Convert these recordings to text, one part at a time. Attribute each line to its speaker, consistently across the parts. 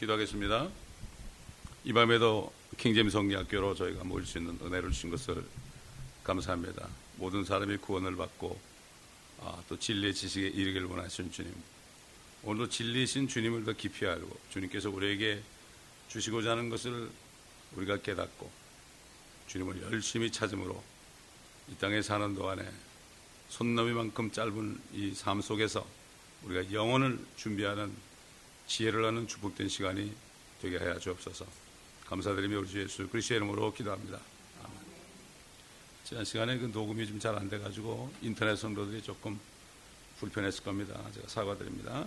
Speaker 1: 기도하겠습니다. 이 밤에도 킹제임스 성리학교로 저희가 모일 수 있는 은혜를 주신 것을 감사합니다. 모든 사람이 구원을 받고 또 진리의 지식에 이르기를 원하시는 주님, 오늘도 진리이신 주님을 더 깊이 알고 주님께서 우리에게 주시고자 하는 것을 우리가 깨닫고 주님을 열심히 찾음으로 이 땅에 사는 동안에 손너비만큼 짧은 이 삶 속에서 우리가 영혼을 준비하는 지혜를 얻는 축복된 시간이 되게 하여 주옵소서. 감사드리며 우리 주 예수 그리스도의 이름으로 기도합니다. 아멘. 지난 시간에 그 녹음이 좀 잘 안 돼가지고 인터넷 성도들이 조금 불편했을 겁니다. 제가 사과드립니다.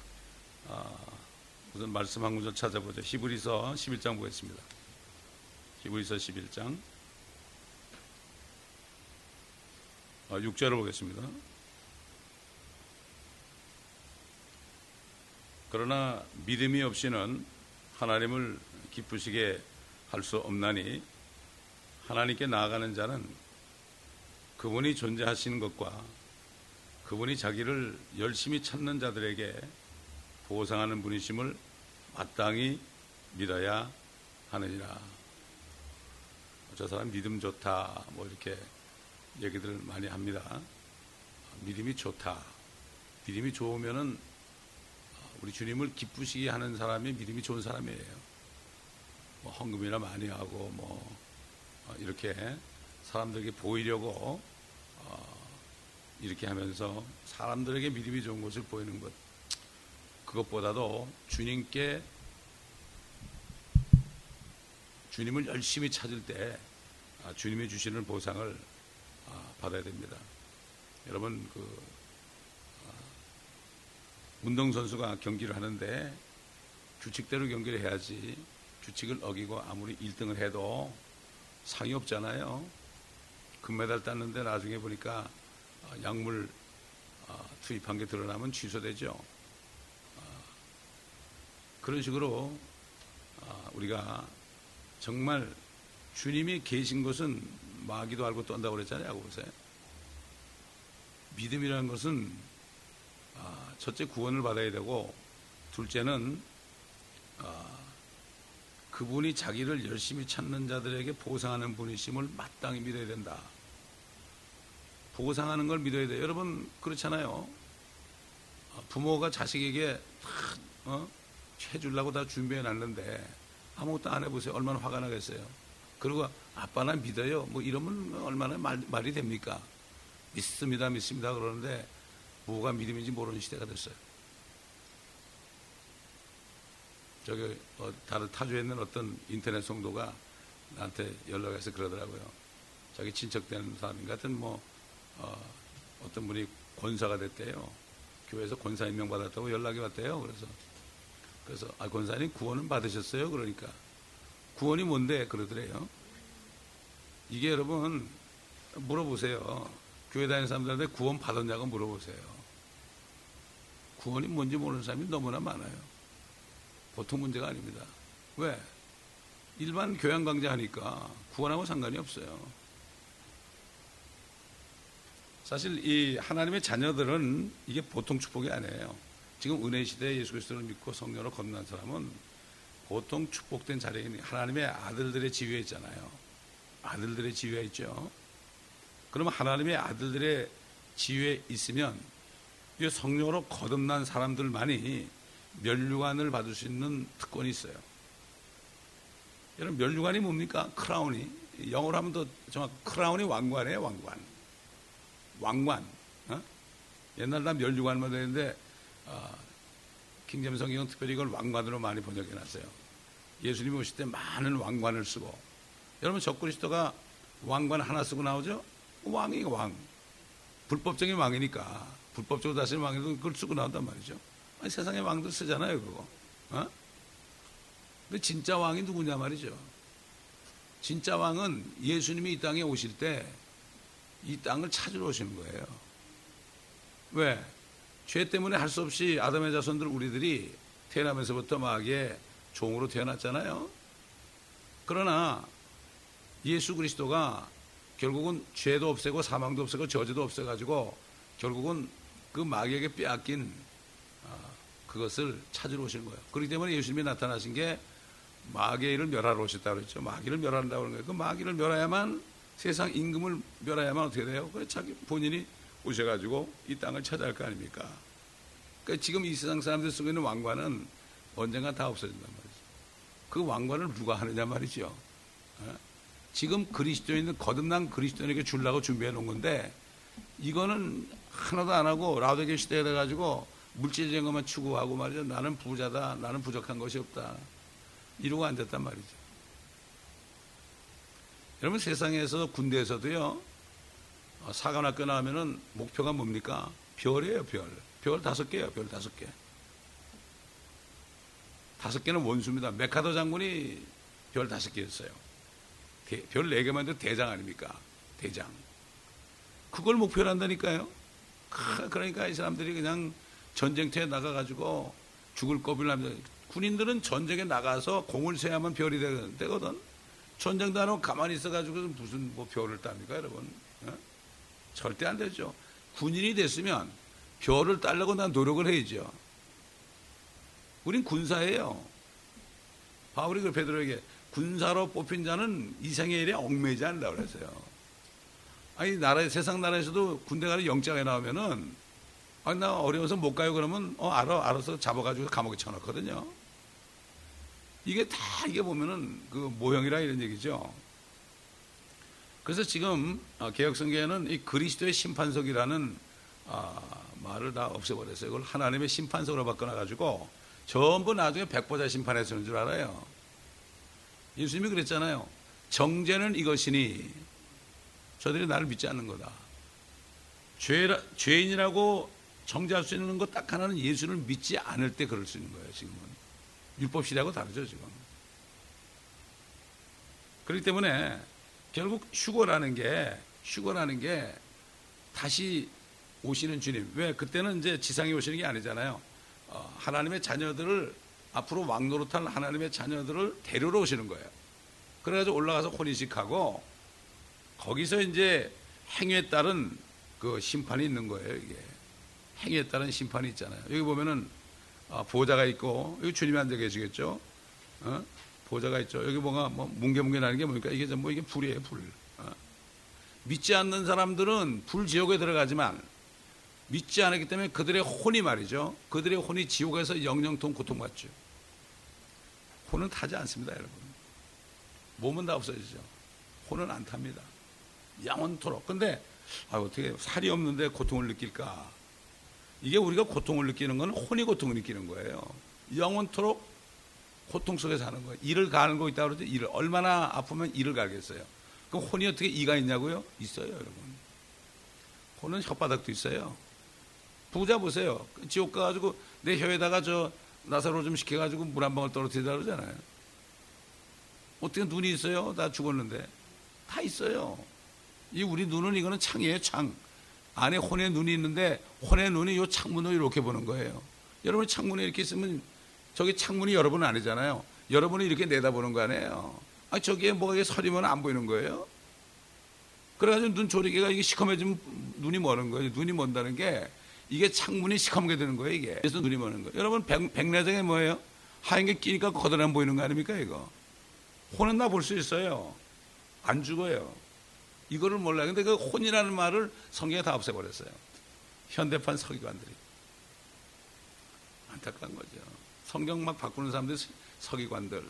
Speaker 1: 우선 말씀 한 구절 찾아보죠. 히브리서 11장 보겠습니다. 히브리서 11장 6절을 보겠습니다. 그러나 믿음이 없이는 하나님을 기쁘시게 할 수 없나니 하나님께 나아가는 자는 그분이 존재하시는 것과 그분이 자기를 열심히 찾는 자들에게 보상하는 분이심을 마땅히 믿어야 하느니라. 저 사람 믿음 좋다 뭐 이렇게 얘기들 많이 합니다. 믿음이 좋다. 믿음이 좋으면은 우리 주님을 기쁘시게 하는 사람이 믿음이 좋은 사람이에요. 뭐 헌금이나 많이 하고 뭐 이렇게 사람들에게 보이려고 이렇게 하면서 사람들에게 믿음이 좋은 것을 보이는 것, 그것보다도 주님께 주님을 열심히 찾을 때 주님이 주시는 보상을 받아야 됩니다. 여러분 운동선수가 경기를 하는데 규칙대로 경기를 해야지 규칙을 어기고 아무리 1등을 해도 상이 없잖아요. 금메달 땄는데 나중에 보니까 약물 투입한 게 드러나면 취소되죠. 그런 식으로 우리가 정말 주님이 계신 것은 마귀도 알고 떤다고 그랬잖아요. 보세요. 믿음이라는 것은 첫째 구원을 받아야 되고, 둘째는 그분이 자기를 열심히 찾는 자들에게 보상하는 분이심을 마땅히 믿어야 된다. 보상하는 걸 믿어야 돼요. 여러분 그렇잖아요. 부모가 자식에게 해주려고 다 준비해 놨는데 아무것도 안 해보세요. 얼마나 화가 나겠어요. 그리고 아빠 나 믿어요 뭐 이러면 얼마나 말이 됩니까? 믿습니다 그러는데 뭐가 믿음인지 모르는 시대가 됐어요. 저기 다른 타주에 있는 어떤 인터넷 성도가 나한테 연락해서 그러더라고요. 자기 친척되는 사람인 같은 어떤 분이 권사가 됐대요. 교회에서 권사 임명받았다고 연락이 왔대요. 그래서 권사님 구원은 받으셨어요? 그러니까 구원이 뭔데? 그러더래요. 이게 여러분 물어보세요. 교회 다니는 사람들한테 구원 받았냐고 물어보세요. 구원이 뭔지 모르는 사람이 너무나 많아요. 보통 문제가 아닙니다. 왜? 일반 교양 강좌 하니까 구원하고 상관이 없어요. 사실 이 하나님의 자녀들은 이게 보통 축복이 아니에요. 지금 은혜 시대에 예수 그리스도를 믿고 성령으로 거듭난 사람은 보통 축복된 자리에 있는 하나님의 아들들의 지위에 있잖아요. 아들들의 지위에 있죠. 그러면 하나님의 아들들의 지위에 있으면 이 성령으로 거듭난 사람들만이 면류관을 받을 수 있는 특권이 있어요. 여러분 면류관이 뭡니까? 크라운이. 영어로 하면 더 정확. 크라운이 왕관이에요. 왕관. 옛날 나 면류관만 했는데 킹제임스 성경은 특별히 이걸 왕관으로 많이 번역해놨어요. 예수님이 오실 때 많은 왕관을 쓰고. 여러분 적그리스도가 왕관 하나 쓰고 나오죠? 왕이 왕. 불법적인 왕이니까 불법적으로 다스리는 왕이도 그걸 쓰고 나온단 말이죠. 아니, 세상에 왕들 쓰잖아요 그거. 근데 진짜 왕이 누구냐 말이죠. 진짜 왕은 예수님이 이 땅에 오실 때 이 땅을 찾으러 오시는 거예요. 왜? 죄 때문에 할 수 없이 아담의 자손들 우리들이 태어나면서부터 마귀의 종으로 태어났잖아요. 그러나 예수 그리스도가 결국은 죄도 없애고 사망도 없애고 저주도 없애가지고 결국은 그 마귀에게 빼앗긴 그것을 찾으러 오시는 거예요. 그렇기 때문에 예수님이 나타나신 게 마귀의 일을 멸하러 오셨다고 그랬죠. 마귀를 멸한다고 그러는 거예요. 그 마귀를 멸해야만, 세상 임금을 멸해야만 어떻게 돼요? 그래 자기 본인이 오셔가지고 이 땅을 차지할 거 아닙니까? 그러니까 지금 이 세상 사람들 쓰고 있는 왕관은 언젠가 다 없어진단 말이죠. 그 왕관을 누가 하느냐 말이죠. 지금 그리스도인은 거듭난 그리스도인에게 주려고 준비해 놓은 건데, 이거는 하나도 안 하고 라오디게아 시대에 돼가지고 물질적인 것만 추구하고 말이죠. 나는 부자다, 나는 부족한 것이 없다, 이러고 앉았단 말이죠. 여러분, 세상에서 군대에서도요, 사관학교 나오면은 목표가 뭡니까? 별이에요, 별. 별 5개예요, 별 5개. 5개는 원수입니다. 메카더 장군이 별 5개였어요. 별 4개만 해도 대장 아닙니까? 대장. 그걸 목표로 한다니까요. 그러니까 이 사람들이 그냥 전쟁터에 나가가지고 죽을 고비를 합니다. 군인들은 전쟁에 나가서 공을 세야만 별이 되거든. 전쟁도 안 하고 가만히 있어가지고 무슨 뭐 별을 땁니까, 여러분? 절대 안 되죠. 군인이 됐으면 별을 따려고 난 노력을 해야죠. 우린 군사예요. 바울이 그 베드로에게 군사로 뽑힌 자는 이생의 일에 얽매이지 않는다고 그랬어요. 아니, 세상 나라에서도 군대 가는 영장에 나오면은, 아니, 나 어려워서 못 가요 그러면, 알아서 잡아가지고 감옥에 쳐넣거든요. 이게 다, 이게 보면은 그 모형이라 이런 얘기죠. 그래서 지금 개혁성경에는 이 그리스도의 심판석이라는 말을 다 없애버렸어요. 이걸 하나님의 심판석으로 바꿔놔가지고 전부 나중에 백보자 심판에 서는 줄 알아요. 예수님이 그랬잖아요. 정죄는 이것이니 저들이 나를 믿지 않는 거다. 죄인이라고 정죄할 수 있는 것 딱 하나는 예수를 믿지 않을 때 그럴 수 있는 거예요. 지금은 율법시대하고 다르죠, 지금. 그렇기 때문에 결국 휴거라는 게 다시 오시는 주님. 왜? 그때는 이제 지상에 오시는 게 아니잖아요. 하나님의 자녀들을, 앞으로 왕노릇할 하나님의 자녀들을 데리러 오시는 거예요. 그래가지고 올라가서 혼인식하고 거기서 이제 행위에 따른 그 심판이 있는 거예요. 이게 행위에 따른 심판이 있잖아요. 여기 보면은 보좌가 있고, 여기 주님이 앉아 계시겠죠. 보좌가 있죠. 여기 뭐가 뭉게뭉게 나는 게 뭡니까? 이게 전부 이게 불이에요, 불. 믿지 않는 사람들은 불지옥에 들어가지만 믿지 않았기 때문에 그들의 혼이 말이죠. 그들의 혼이 지옥에서 영영통 고통받죠. 혼은 타지 않습니다, 여러분. 몸은 다 없어지죠. 혼은 안 탑니다. 영원토록. 근데 어떻게 살이 없는데 고통을 느낄까? 이게 우리가 고통을 느끼는 건 혼이 고통을 느끼는 거예요. 영원토록 고통 속에 사는 거예요. 이를 가는 거 있다고 그러죠. 이를 얼마나 아프면 이를 가겠어요. 그럼 혼이 어떻게 이가 있냐고요? 있어요, 여러분. 혼은 혓바닥도 있어요. 부자 보세요. 지옥 가가지고 내 혀에다가 나사로 좀 시켜가지고 물 한 방울 떨어뜨리다 그러잖아요. 어떻게 눈이 있어요? 다 죽었는데. 다 있어요. 우리 눈은 이거는 창이에요, 창. 안에 혼의 눈이 있는데 혼의 눈이 요 창문으로 이렇게 보는 거예요. 여러분이 창문에 이렇게 있으면 저기 창문이 여러분 아니잖아요. 여러분이 이렇게 내다보는 거 아니에요. 저기에 뭐가 서리면 안 보이는 거예요. 그래가지고 눈 조리개가 이게 시커매지면 눈이 머는 거예요. 눈이 먼다는 게 이게 창문이 시커멓게 되는 거예요, 이게. 그래서 눈이 머는 거예요. 여러분, 백내장에 뭐예요? 하얀 게 끼니까 걷어내 보이는 거 아닙니까, 이거? 혼은 나 볼 수 있어요. 안 죽어요. 이거를 몰라요. 근데 그 혼이라는 말을 성경에 다 없애버렸어요. 현대판 서기관들이. 안타까운 거죠. 성경 막 바꾸는 사람들, 서기관들.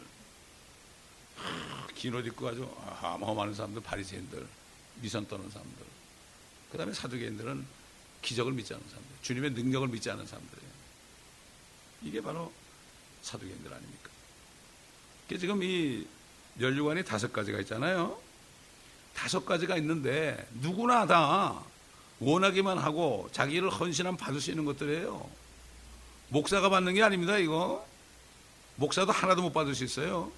Speaker 1: 긴 옷 입고 아주 어마어마한 사람들, 바리새인들, 미선 떠는 사람들. 그 다음에 사두개인들은 기적을 믿지 않는 사람들, 주님의 능력을 믿지 않는 사람들이에요. 이게 바로 사두개인들 아닙니까? 지금 이 면류관이 5가지가 있잖아요. 5가지가 있는데 누구나 다 원하기만 하고 자기를 헌신하면 받을 수 있는 것들이에요. 목사가 받는 게 아닙니다, 이거. 목사도 하나도 못 받을 수 있어요.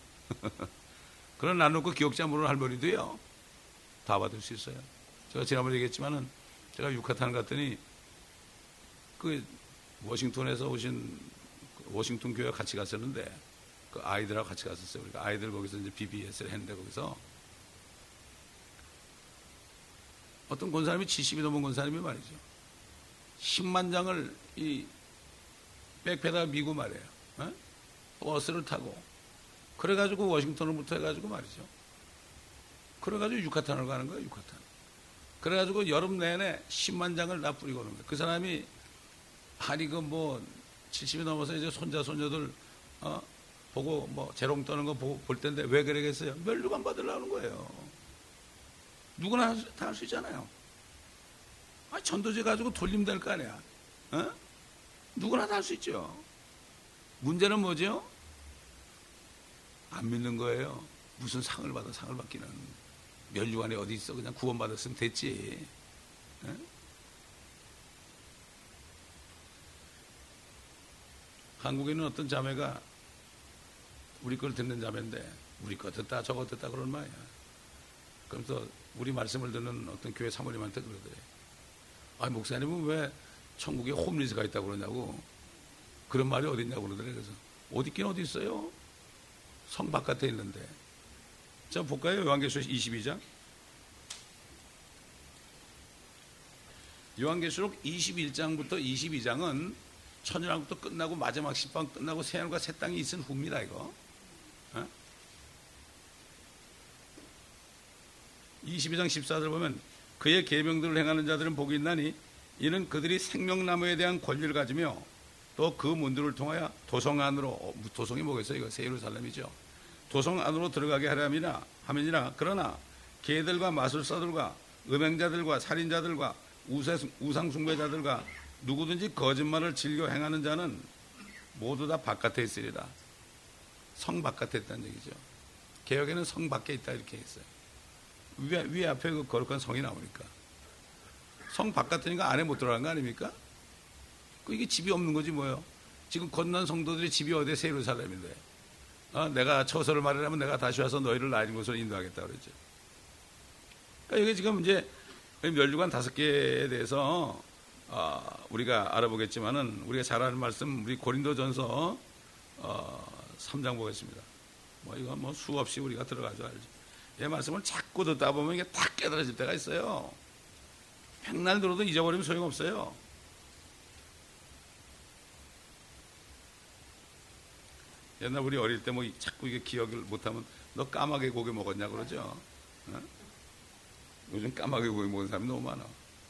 Speaker 1: 그런 나누고 기억지 안 모르는 할머니도요, 다 받을 수 있어요. 제가 지난번에 얘기했지만은 제가 유카탄 갔더니 그 워싱턴에서 오신 워싱턴 교회 같이 갔었는데 그 아이들하고 같이 갔었어요. 그러니까 아이들 거기서 이제 BBS를 했는데 거기서 어떤 권사님이 70이 넘은 권사님이 말이죠. 10만 장을 이 백패다 미고 말이에요. 어? 버스를 타고 그래가지고 워싱턴으로부터 해가지고 말이죠. 그래가지고 유카탄으로 가는 거예요. 유카탄. 그래가지고 여름 내내 10만 장을 다 뿌리고 오는 거예요. 그 사람이 아니 그 뭐 70이 넘어서 이제 손자손녀들 보고 뭐 재롱 떠는 거 보고 볼 텐데 왜 그러겠어요? 멸류관 받으려는 거예요. 누구나 다 할 수 있잖아요. 전도제 가지고 돌리면 될 거 아니야. 누구나 다 할 수 있죠. 문제는 뭐죠? 안 믿는 거예요. 무슨 상을 받아 상을 받기는. 멸류관이 어디 있어? 그냥 구원받았으면 됐지. 한국에는 어떤 자매가 우리 걸 듣는 자매인데 우리 거 듣다 저거 듣다 그런 말이야. 그러면서 우리 말씀을 듣는 어떤 교회 사모님한테 그러더래. 목사님은 왜 천국에 홈리스가 있다고 그러냐고. 그런 말이 어디 있냐고 그러더래. 그래서 어디 있긴 어디 있어요? 성 바깥에 있는데. 자 볼까요? 요한계시록 22장. 요한계시록 21장부터 22장은 천일왕부터 끝나고 마지막 십방 끝나고 새하늘과 새 땅이 있은 후입니다. 이거 22장 14절 보면 그의 계명들을 행하는 자들은 복이 있나니 이는 그들이 생명나무에 대한 권리를 가지며 또 그 문들을 통하여 도성 안으로 도성이 뭐겠어요? 이거 새 예루살렘이죠. 도성 안으로 들어가게 하면이라. 그러나 개들과 마술사들과 음행자들과 살인자들과 우상 숭배자들과 누구든지 거짓말을 즐겨 행하는 자는 모두 다 바깥에 있으리라. 성 바깥에 있다는 얘기죠. 개혁에는 성 밖에 있다 이렇게 했어요. 위에 앞에 그 거룩한 성이 나오니까. 성 바깥이니까 안에 못 들어가는 거 아닙니까? 이게 집이 없는 거지 뭐예요. 지금 건넌 성도들이 집이 어디에 새 예루살렘인데. 내가 처소를 마련하면 내가 다시 와서 너희를 나은 곳으로 인도하겠다 그랬죠. 그러니까 이게 지금 이제 멸류관 5개에 대해서 우리가 알아보겠지만은 우리가 잘 아는 말씀 우리 고린도전서 3장 보겠습니다. 이거 수없이 우리가 들어가죠. 알죠. 이 말씀을 자꾸 듣다 보면 이게 딱 깨달아질 때가 있어요. 백날 들어도 잊어버리면 소용없어요. 옛날 우리 어릴 때 자꾸 이게 기억을 못하면 너 까마귀 고기 먹었냐 그러죠. 요즘 까마귀 고기 먹은 사람이 너무 많아.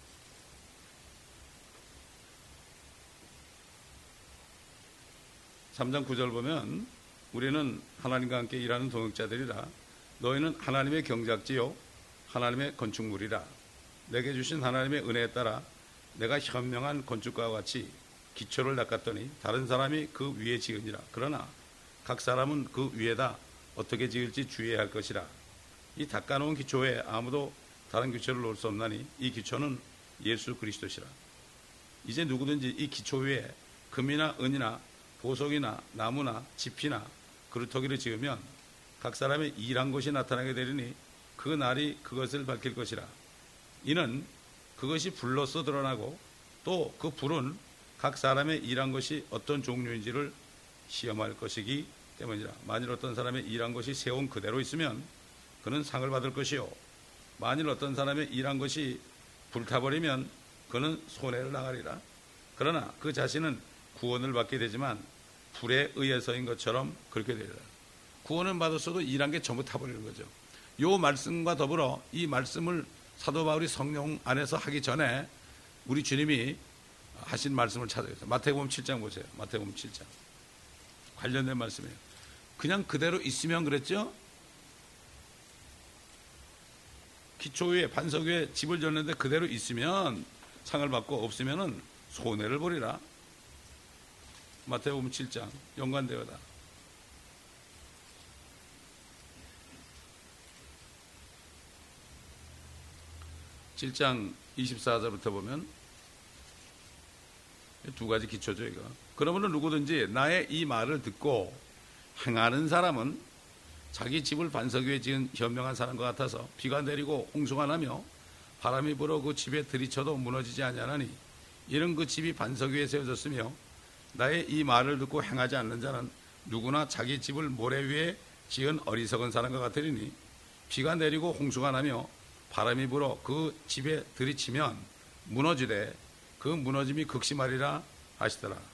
Speaker 1: (3장 9절) 보면 우리는 하나님과 함께 일하는 동역자들이라. 너희는 하나님의 경작지요 하나님의 건축물이라. 내게 주신 하나님의 은혜에 따라 내가 현명한 건축가와 같이 기초를 닦았더니 다른 사람이 그 위에 지으니라. 그러나 각 사람은 그 위에다 어떻게 지을지 주의해야 할 것이라. 이 닦아놓은 기초에 아무도 다른 기초를 놓을 수 없나니 이 기초는 예수 그리스도시라. 이제 누구든지 이 기초 위에 금이나 은이나 보석이나 나무나 지피나 그루터기를 지으면 각 사람의 일한 것이 나타나게 되리니 그 날이 그것을 밝힐 것이라. 이는 그것이 불로써 드러나고 또 그 불은 각 사람의 일한 것이 어떤 종류인지를 시험할 것이기 때문이라. 만일 어떤 사람의 일한 것이 세운 그대로 있으면 그는 상을 받을 것이요 만일 어떤 사람의 일한 것이 불타버리면 그는 손해를 당하리라. 그러나 그 자신은 구원을 받게 되지만 불에 의해서인 것처럼 그렇게 되리라. 구원은 받았어도 일한 게 전부 타버리는 거죠. 이 말씀과 더불어 이 말씀을 사도 바울이 성령 안에서 하기 전에 우리 주님이 하신 말씀을 찾아서 마태복음 7장 보세요. 마태복음 7장 관련된 말씀이에요. 그냥 그대로 있으면 그랬죠. 기초 위에 반석 위에 집을 졌는데 그대로 있으면 상을 받고 없으면은 손해를 보리라. 마태복음 7장 연관되어다. (7장) 24절부터 보면 두 가지 기초죠. 이거. 그러므로 누구든지 나의 이 말을 듣고 행하는 사람은 자기 집을 반석 위에 지은 현명한 사람과 같아서 비가 내리고 홍수가 나며 바람이 불어 그 집에 들이쳐도 무너지지 아니하나니 이는 그 집이 반석 위에 세워졌으며 나의 이 말을 듣고 행하지 않는 자는 누구나 자기 집을 모래 위에 지은 어리석은 사람과 같으리니 비가 내리고 홍수가 나며 바람이 불어 그 집에 들이치면 무너지되 그 무너짐이 극심하리라 하시더라.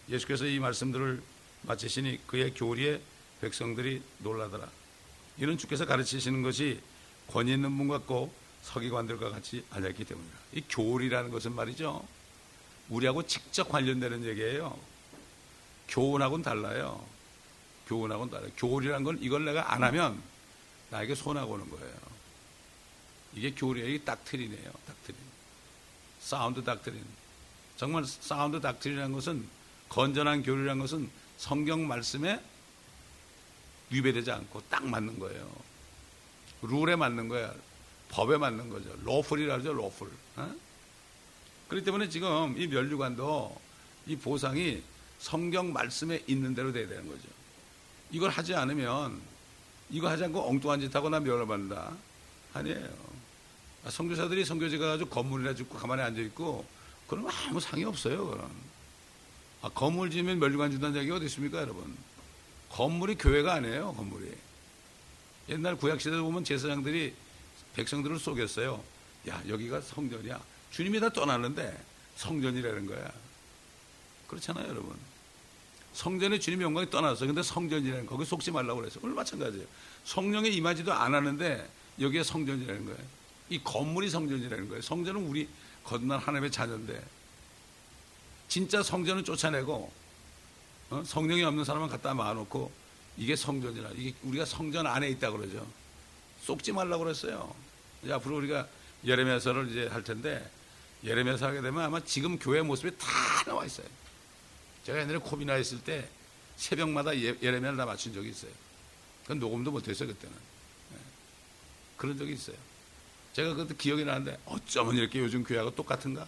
Speaker 1: 예수께서 이 말씀들을 마치시니 그의 교리에 백성들이 놀라더라. 이는 주께서 가르치시는 것이 권위 있는 분 같고 서기관들과 같이 아니었기 때문이다. 이 교리라는 것은 말이죠, 우리하고 직접 관련되는 얘기예요. 교훈하고는 달라요. 교훈하고는 달라요. 교리라는 건 이걸 내가 안 하면 나에게 손하고 오는 거예요. 이게 교리예요. 이게 닥트린이에요. 닥트린. 사운드 닥트린. 정말 사운드 닥트린이라는 것은, 건전한 교리라는 것은 성경 말씀에 위배되지 않고 딱 맞는 거예요. 룰에 맞는 거야. 법에 맞는 거죠. 로풀이라고 하죠. 로풀. 그렇기 때문에 지금 이 면류관도 이 보상이 성경 말씀에 있는 대로 돼야 되는 거죠. 이걸 하지 않으면, 이거 하지 않고 엉뚱한 짓 하고 나 면허받는다. 아니에요. 선교사들이 선교지 가가지고 건물이나 짓고 가만히 앉아있고 그러면 아무 상이 없어요. 그럼. 건물 지으면 면류관 준다는 얘기가 어디 있습니까, 여러분? 건물이 교회가 아니에요. 건물이. 옛날 구약시대에 보면 제사장들이 백성들을 속였어요. 야, 여기가 성전이야. 주님이 다 떠났는데 성전이라는 거야. 그렇잖아요, 여러분. 성전에 주님의 영광이 떠났어요. 근데 성전이라는 거, 거기 속지 말라고 그랬어요. 오늘 마찬가지예요. 성령에 임하지도 않았는데 여기에 성전이라는 거예요. 이 건물이 성전이라는 거예요. 성전은 우리 거듭난 하나님의 자녀인데, 진짜 성전은 쫓아내고 성령이 없는 사람은 갖다 막아놓고 이게 성전이라, 이게 우리가 성전 안에 있다 그러죠. 쏙지 말라고 그랬어요. 이제 앞으로 우리가 예레미야서를 이제 할 텐데, 예레미야서 하게 되면 아마 지금 교회 모습이 다 나와 있어요. 제가 옛날에 코비나 있을 때 새벽마다 예레미야를 다 맞춘 적이 있어요. 그건 녹음도 못했어요, 그때는. 그런 적이 있어요. 제가 그때 기억이 나는데 어쩌면 이렇게 요즘 교회하고 똑같은가?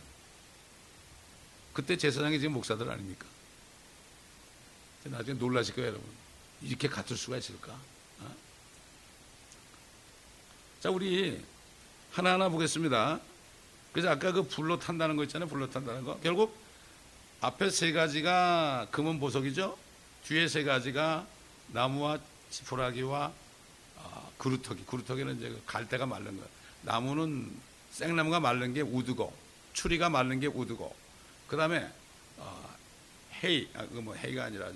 Speaker 1: 그때 제사장이 지금 목사들 아닙니까? 나중에 놀라실 거예요, 여러분. 이렇게 같을 수가 있을까? 자, 우리 하나하나 보겠습니다. 그래서 아까 그 불로 탄다는 거 있잖아요. 불로 탄다는 거. 결국 앞에 세 가지가 금은 보석이죠. 뒤에 세 가지가 나무와 지푸라기와 그루터기. 그루터기는 이제 갈대가 마른 거예요. 나무는 생나무가 마른 게 우드고, 추리가 마른 게 우드고, 그 다음에 헤이, 뭐 헤이가 아니라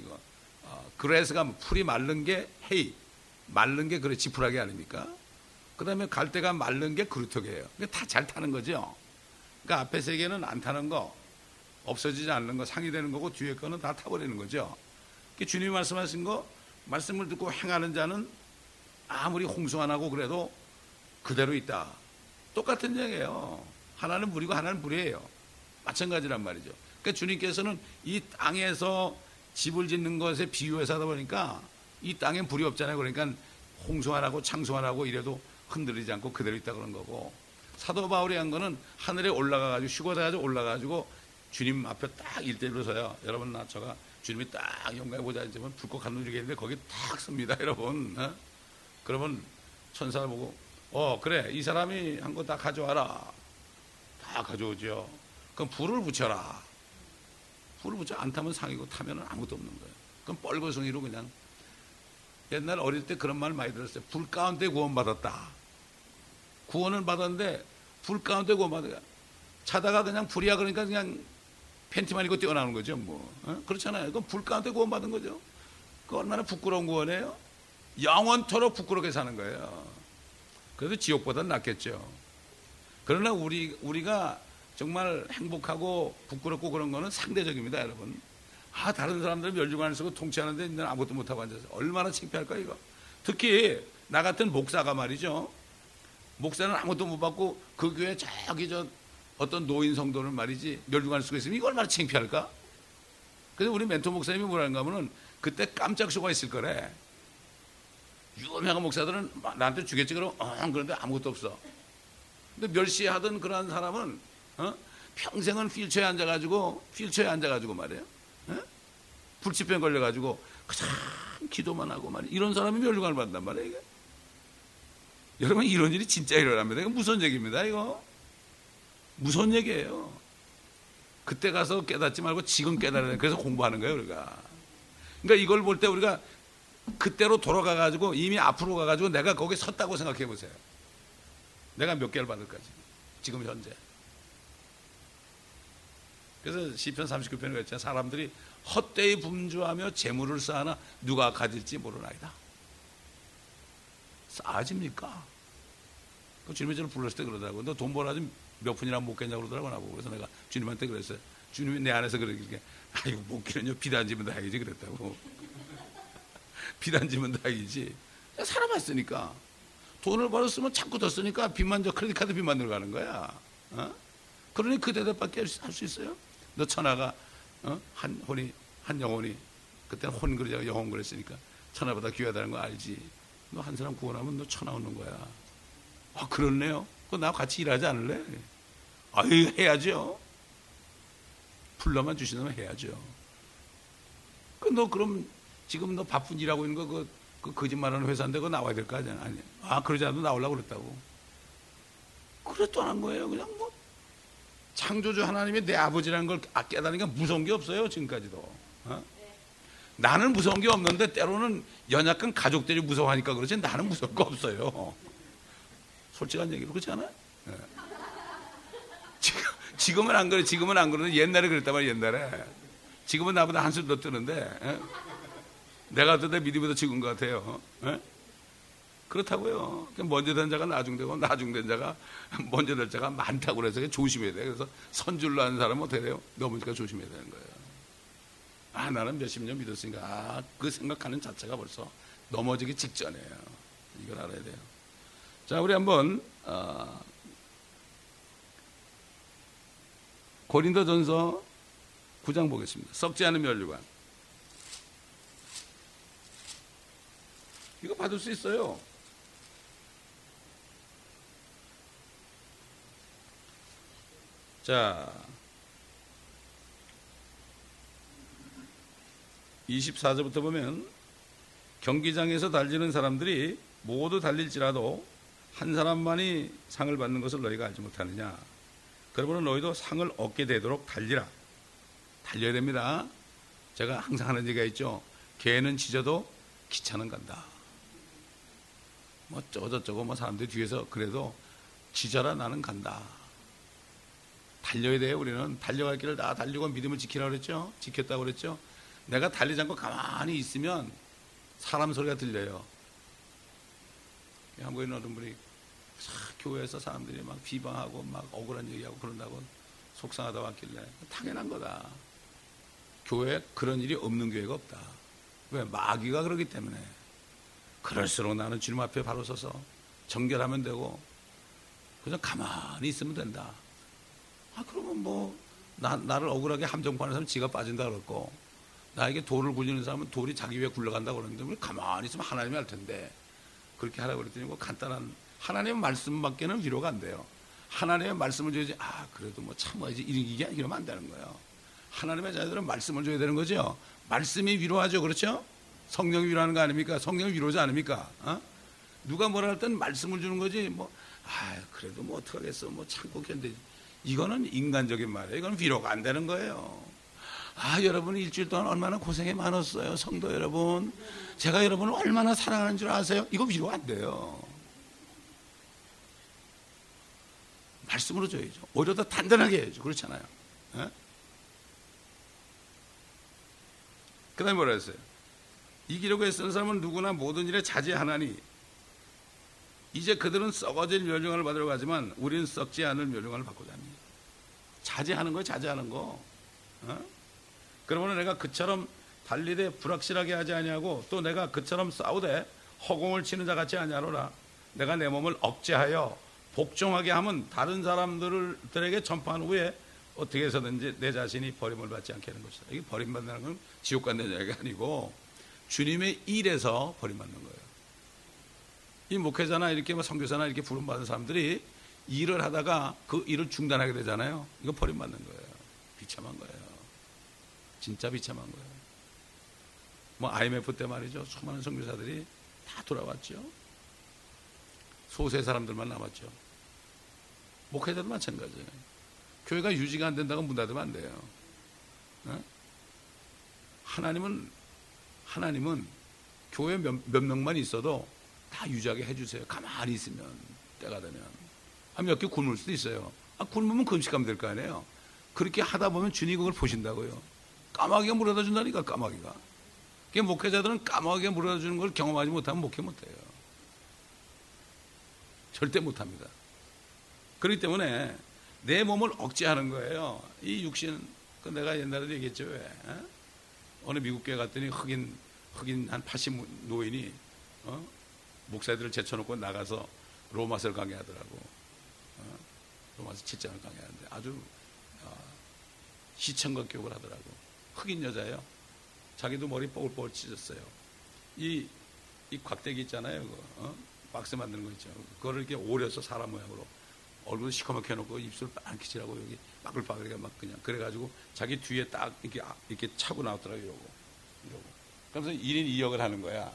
Speaker 1: 그레스가 풀이 마른 게 헤이, 마른 게 그래 지푸라기 아닙니까? 그 다음에 갈대가 마른 게 그루터기예요. 다 잘 타는 거죠. 그러니까 앞에 세 개는 안 타는 거, 없어지지 않는 거, 상이되는 거고, 뒤에 거는 다 타버리는 거죠. 주님이 말씀하신 거, 말씀을 듣고 행하는 자는 아무리 홍수 안 하고 그래도 그대로 있다. 똑같은 얘기예요. 하나는 물이고 하나는 불이에요. 마찬가지란 말이죠. 그러니까 주님께서는 이 땅에서 집을 짓는 것에 비유해서 하다 보니까 이 땅엔 불이 없잖아요. 그러니까 홍수 안 하고 창수 안 하고 이래도 흔들리지 않고 그대로 있다 그런 거고, 사도 바울이 한 거는 하늘에 올라가가지고 휴거돼가지고 올라가가지고 주님 앞에 딱 1대1로 서요. 여러분, 나 저가 주님이 딱 영광에 보자 앉으면 불꽃 하늘 중에 있는데 거기 딱 섭니다, 여러분. 그러면 천사를 보고 그래, 이 사람이 한 거 다 가져와라. 다 가져오죠. 그럼 불을 붙여라. 불을 붙여. 안 타면 상이고 타면 아무것도 없는 거예요. 그럼 뻘거숭이로 그냥. 옛날 어릴 때 그런 말 많이 들었어요. 불 가운데 구원받았다. 구원은 받았는데 불 가운데 구원받았다. 자다가 그냥 불이야 그러니까 그냥 팬티만 입고 뛰어나오는 거죠. 그렇잖아요. 그건 불 가운데 구원받은 거죠. 그 얼마나 부끄러운 구원이에요. 영원토록 부끄럽게 사는 거예요. 그래도 지옥보다는 낫겠죠. 그러나 우리가 정말 행복하고 부끄럽고 그런 거는 상대적입니다, 여러분. 다른 사람들은 면류관을 쓰고 통치하는데 나는 아무것도 못하고 앉아서 얼마나 창피할까, 이거. 특히 나 같은 목사가 말이죠. 목사는 아무것도 못 받고 그 교회 어떤 노인 성도를 말이지 면류관을 쓰고 있으면 이거 얼마나 창피할까? 그래서 우리 멘토 목사님이 뭐라는가 하면은 그때 깜짝 속아 있을 거래. 유명한 목사들은 나한테 주겠지 그러면 그런데 아무것도 없어. 근데 멸시하던 그러한 사람은 평생은 휠체어에 앉아가지고 말이에요. 불치병 걸려가지고 그냥 기도만 하고 말이에요. 이런 사람이 면류관을 받는단 말이에요, 이게. 여러분, 이런 일이 진짜 일어납니다. 이거 무서운 얘기입니다, 이거. 무서운 얘기예요. 그때 가서 깨닫지 말고 지금 깨달아야 돼. 그래서 공부하는 거예요, 우리가. 그러니까 이걸 볼 때 우리가 그때로 돌아가가지고 이미 앞으로 가가지고 내가 거기 섰다고 생각해 보세요. 내가 몇 개를 받을까, 지금 현재. 그래서 시편 39편에 그랬잖아요. 사람들이 헛되이 분주하며 재물을 쌓으나 누가 가질지 모르나이다. 싸집니까? 그 주님이 저를 불렀을 때 그러더라고. 너 돈 벌어가지고 몇 푼이나 못 겠냐고 그러더라고 나보고. 그래서 내가 주님한테 그랬어요. 주님이 내 안에서 그러길래 아이고 못 끼는요 비단 지면 다행이지 그랬다고. 비단 지면 다행이지. 살아봤으니까 돈을 벌었으면 자꾸 더 쓰니까 빚만 져 크레딧 카드 빚만 들어가는 거야. 어? 그러니 그 대답밖에 할 수 있어요? 너 천하가 한 혼이 한 영혼이 그때는 혼 그러자고 영혼 그랬으니까 천하보다 귀하다는 거 알지? 너 한 사람 구원하면 너 천하 오는 거야. 아 그렇네요. 그거 나하고 같이 일하지 않을래? 아유 해야죠. 불러만 주시면 해야죠. 그 너 그럼 지금 너 바쁜 일하고 있는 거 그 거짓말하는 회사인데 그거 나와야 될 거 아니야? 아니. 아 그러지 않아도 나오려고 그랬다고. 그랬도 안 한 거예요. 그냥 뭐 창조주 하나님이 내 아버지라는 걸 깨달으니까 무서운 게 없어요 지금까지도. 어? 나는 무서운 게 없는데 때로는 연약한 가족들이 무서워하니까 그렇지 나는 무서울 거 없어요. 솔직한 얘기로 그렇지 않아요? 네. 지금은 안 그래. 지금은 안 그러는데 옛날에 그랬단 말이야. 옛날에. 지금은 나보다 한술 더 뜨는데 내가 더 내 믿음보다 지금 것 같아요. 그렇다고요. 먼저 된 자가 나중되고 나중된 자가 먼저 될 자가 많다고 그래서 조심해야 돼. 그래서 선줄로 하는 사람은 어떻게 돼요? 넘으니까 조심해야 되는 거예요. 아 나는 몇십 년 믿었으니까 그 생각하는 자체가 벌써 넘어지기 직전이에요. 이걸 알아야 돼요. 자 우리 한번 고린도전서 9장 보겠습니다. 썩지 않은 면류관. 이거 받을 수 있어요. 자 24절부터 보면 경기장에서 달리는 사람들이 모두 달릴지라도 한 사람만이 상을 받는 것을 너희가 알지 못하느냐. 그러므로 너희도 상을 얻게 되도록 달리라. 달려야 됩니다. 제가 항상 하는 얘기가 있죠. 개는 짖어도 기차는 간다. 뭐 저쩌고 뭐 사람들이 뒤에서 그래도 짖어라 나는 간다. 달려야 돼요. 우리는 달려갈 길을 다 달리고 믿음을 지키라고 그랬죠. 지켰다고 그랬죠. 내가 달리지 않고 가만히 있으면 사람 소리가 들려요. 한국에 있는 어른 분이 교회에서 사람들이 막 비방하고 막 억울한 얘기하고 그런다고 속상하다 왔길래 당연한 거다. 교회에 그런 일이 없는 교회가 없다. 왜? 마귀가 그러기 때문에. 그럴수록 나는 주님 앞에 바로 서서 정결하면 되고 그냥 가만히 있으면 된다. 아 그러면 뭐 나를 억울하게 함정파는 사람은 지가 빠진다 그랬고 나에게 돌을 굴리는 사람은 돌이 자기 위에 굴러간다고 그러는데 우리 가만히 있으면 하나님이 할 텐데 그렇게 하라고 그랬더니 뭐 간단한 하나님의 말씀밖에는 위로가 안 돼요. 하나님의 말씀을 줘야지 그래도 뭐 참아야지 이러면 안 되는 거예요. 하나님의 자녀들은 말씀을 줘야 되는 거죠. 말씀이 위로하죠. 그렇죠? 성령이 위로하는 거 아닙니까? 성령이 위로지 않습니까? 누가 뭐라 할 땐 말씀을 주는 거지 뭐 그래도 뭐 어떡하겠어 뭐 참고 견디지. 이거는 인간적인 말이에요. 이건 위로가 안 되는 거예요. 여러분 일주일 동안 얼마나 고생이 많았어요. 성도 여러분. 제가 여러분을 얼마나 사랑하는 줄 아세요? 이거 위로 안 돼요. 말씀으로 줘야죠. 오히려 더 단단하게 해야죠. 그렇잖아요. 그 다음에 뭐라 했어요? 이기려고 애쓰는 사람은 누구나 모든 일에 자제하나니 이제 그들은 썩어질 멸류관을 받으러 가지만 우리는 썩지 않을 멸류관을 받고자 합니다. 자제하는 거예요. 자제하는 거. 그러면 내가 그처럼 달리되 불확실하게 하지 아니하고 또 내가 그처럼 싸우되 허공을 치는 자 같이 아니하노라. 내가 내 몸을 억제하여 복종하게 하면 다른 사람들에게 전파한 후에 어떻게 해서든지 내 자신이 버림을 받지 않게 하는 것이다. 이게 버림받는 건 지옥 간다는 얘기가 아니고 주님의 일에서 버림받는 거예요. 이 목회자나 이렇게 뭐 선교사나 이렇게 부름받은 사람들이 일을 하다가 그 일을 중단하게 되잖아요. 이거 버림받는 거예요. 비참한 거예요. 진짜 비참한 거예요. 뭐 IMF 때 말이죠. 수많은 선교사들이 다 돌아왔죠. 소수의 사람들만 남았죠. 목회자도 마찬가지예요. 교회가 유지가 안 된다고 문 닫으면 안 돼요. 하나님은 교회 몇 명만 있어도 다 유지하게 해주세요. 가만히 있으면 때가 되면 몇 개 굶을 수도 있어요. 굶으면 금식하면 될 거 아니에요. 그렇게 하다 보면 주님이 그걸 보신다고요. 까마귀가 물어다 준다니까, 까마귀가. 그게 목회자들은 까마귀가 물어다 주는 걸 경험하지 못하면 목회 못해요. 절대 못합니다. 그렇기 때문에 내 몸을 억제하는 거예요. 이 육신, 그 내가 옛날에도 얘기했죠. 왜? 어느 미국 교회 갔더니 흑인 한 80 노인이 목사들을 제쳐놓고 나가서 로마서를 강의하더라고. 로마서 7장을 강의하는데 아주 시청각 교육을 하더라고. 흑인 여자예요. 자기도 머리 뽀글뽀글 찢었어요. 이 곽대기 있잖아요. 박스 만드는 거 있죠. 그거를 이렇게 오려서 사람 모양으로 얼굴 시커멓게 해놓고 입술 빨갛게 칠하고 여기 빠글빠글하게 막 그냥 그래가지고 자기 뒤에 딱 이렇게 차고 나왔더라고. 이러고. 그래서 1인 2역을 하는 거야.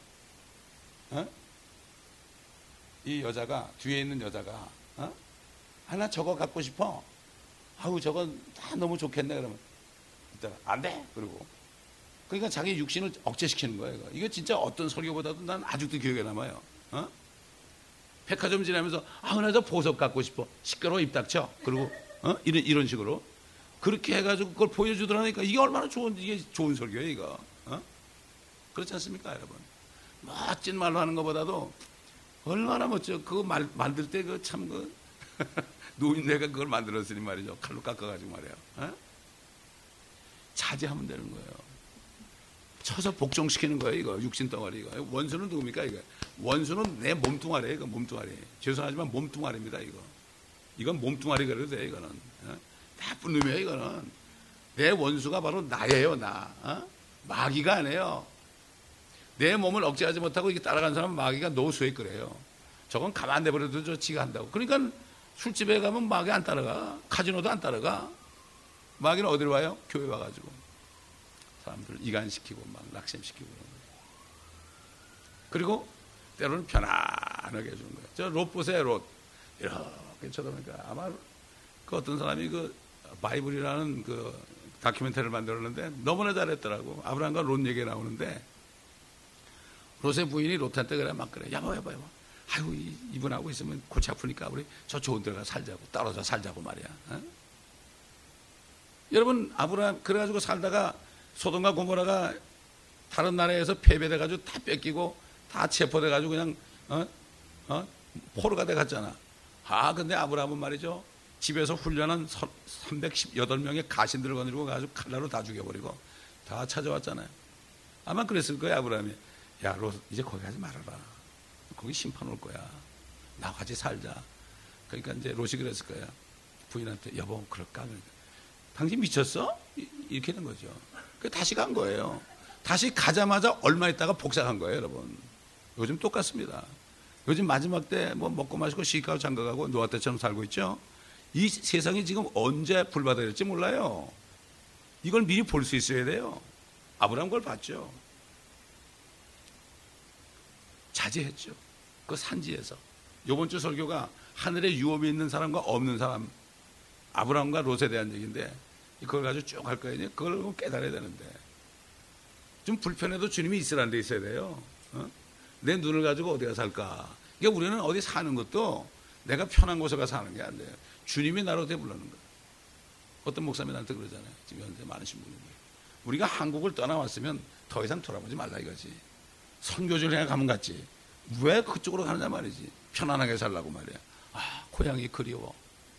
Speaker 1: 이 여자가, 뒤에 있는 여자가, 나 저거 갖고 싶어. 아우, 저건 다 너무 좋겠네. 그러면, 이따가, 안 돼! 그러고. 그러니까 자기 육신을 억제시키는 거예요. 이거 진짜 어떤 설교보다도 난 아직도 기억에 남아요. 백화점 지나면서, 나 저 보석 갖고 싶어. 시끄러워, 입 닥쳐. 그리고, 이런 식으로. 그렇게 해가지고 그걸 보여주더라니까. 이게 얼마나 이게 좋은 설교예요, 이거. 그렇지 않습니까, 여러분? 멋진 말로 하는 것보다도 얼마나 멋져. 그거 만들 때 노인네가 그걸 만들었으니 말이죠. 칼로 깎아가지고 말이에요. 자제하면 되는 거예요. 쳐서 복종시키는 거예요, 이거. 육신 덩어리, 이거. 원수는 누굽니까, 이거? 원수는 내 몸뚱아리예요, 이거. 몸뚱아리. 죄송하지만 몸뚱아리입니다, 이거. 이건 몸뚱아리 그래도 돼, 이거는. 나쁜 놈이에요, 이거는. 내 원수가 바로 나예요, 나. 마귀가 아니에요. 내 몸을 억제하지 못하고 이렇게 따라간 사람은 마귀가 노수에 그래요. 저건 가만 내버려도 지가 한다고. 그러니까 술집에 가면 마귀 안 따라가. 카지노도 안 따라가. 마귀는 어디로 와요? 교회 와가지고 사람들을 이간시키고 막 낙심시키고 그런 거예요. 그리고 때로는 편안하게 해주는 거예요. 저 롯 보세요, 롯. 이렇게 쳐다보니까 아마 그 어떤 사람이 그 바이블이라는 그 다큐멘터리를 만들었는데 너무나 잘했더라고. 아브라함과 롯 얘기가 나오는데 롯의 부인이 롯한테 그래 막 그래. 여보. 아이고 이분하고 있으면 골치 아프니까 우리 저 좋은 데 가서 살자고. 떨어져 살자고 말이야. 여러분 아브라함 그래가지고 살다가 소돔과 고모라가 다른 나라에서 패배돼가지고 다 뺏기고 다 체포돼가지고 그냥 포로가 돼갔잖아. 근데 아브라함은 말이죠. 집에서 훈련한 318명의 가신들을 거느리고 가지고 칼날로 다 죽여버리고 다 찾아왔잖아요. 아마 그랬을 거야 아브라함이. 야, 롯 이제 거기 가지 말아라. 거기 심판 올 거야. 나와 같이 살자. 그러니까 이제 롯이 그랬을 거야. 부인한테 여보 그럴까? 그러니까, 당신 미쳤어? 이렇게 된 거죠. 다시 간 거예요. 다시 가자마자 얼마 있다가 복사한 거예요, 여러분. 요즘 똑같습니다. 요즘 마지막 때 뭐 먹고 마시고 시집가고 장가가고 노아 때처럼 살고 있죠. 이 세상이 지금 언제 불바다 될지 몰라요. 이걸 미리 볼 수 있어야 돼요. 아브라함 그걸 봤죠. 자제했죠. 그 산지에서. 이번 주 설교가 하늘에 유업이 있는 사람과 없는 사람, 아브라함과 롯에 대한 얘기인데 그걸 가지고 쭉 할 거예요. 그걸 깨달아야 되는데 좀 불편해도 주님이 있으라는 데 있어야 돼요. 내 눈을 가지고 어디가 살까? 그러니까 우리는 어디 사는 것도 내가 편한 곳에 가서 사는 게 안 돼요. 주님이 나로 되부르는 거예요. 어떤 목사님이 나한테 그러잖아요. 지금 현재 많으신 분이. 우리가 한국을 떠나왔으면 더 이상 돌아보지 말라 이거지. 선교지를 그냥 가면 갔지. 왜 그쪽으로 가느냐 말이지. 편안하게 살라고 말이야. 고향이 그리워.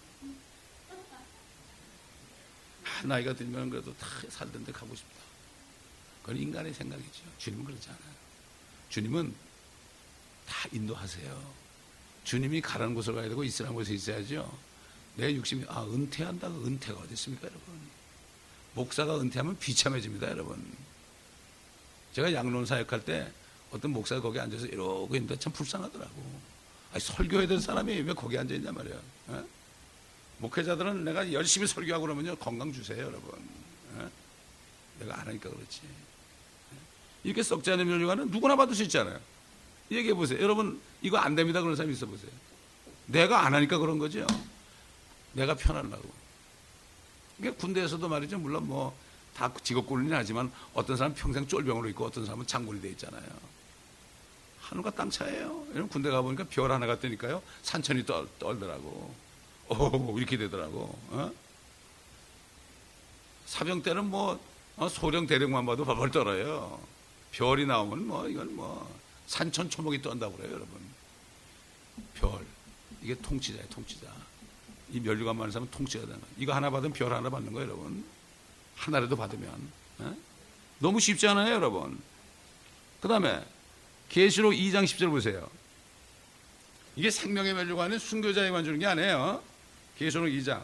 Speaker 1: 나이가 들면 그래도 다 살던 데 가고 싶다. 그건 인간의 생각이죠. 주님은 그렇지 않아요. 주님은 다 인도하세요. 주님이 가라는 곳을 가야 되고 있으라는 곳에 있어야죠. 내 욕심이 은퇴한다고 은퇴가 어디 있습니까 여러분. 목사가 은퇴하면 비참해집니다 여러분. 제가 양론 사역할 때 어떤 목사가 거기 앉아서 이러고 있는데 참 불쌍하더라고. 설교해야 될 사람이 왜 거기 앉아있냐 말이야. 목회자들은 내가 열심히 설교하고 그러면요 건강 주세요 여러분. 내가 안 하니까 그렇지. 이렇게 썩지 않은 면류관은 누구나 받을 수 있잖아요. 얘기해 보세요. 여러분 이거 안 됩니다 그런 사람이 있어 보세요. 내가 안 하니까 그런 거죠. 내가 편하려고. 그러니까 군대에서도 말이죠. 물론 뭐 다 직업군이긴 하지만 어떤 사람은 평생 쫄병으로 있고 어떤 사람은 장군이 돼 있잖아요. 하늘과 땅 차이에요. 여러분 군대 가보니까 별 하나가 뜨니까요 산천이 떨더라고. 이렇게 되더라고. 사병 때는 뭐 소령 대령만 봐도 벌벌 떨어요. 별이 나오면 이건 산천 초목이 떤다고 그래요, 여러분. 별, 이게 통치자예요, 통치자. 이 면류관 많은 사람은 통치가 되는 거예요. 이거 하나 받으면 별 하나 받는 거예요, 여러분. 하나라도 받으면. 너무 쉽지 않아요, 여러분. 그 다음에 계시록 2장 10절 보세요. 이게 생명의 면류관은 순교자에만 주는 게 아니에요. 계시록 2장.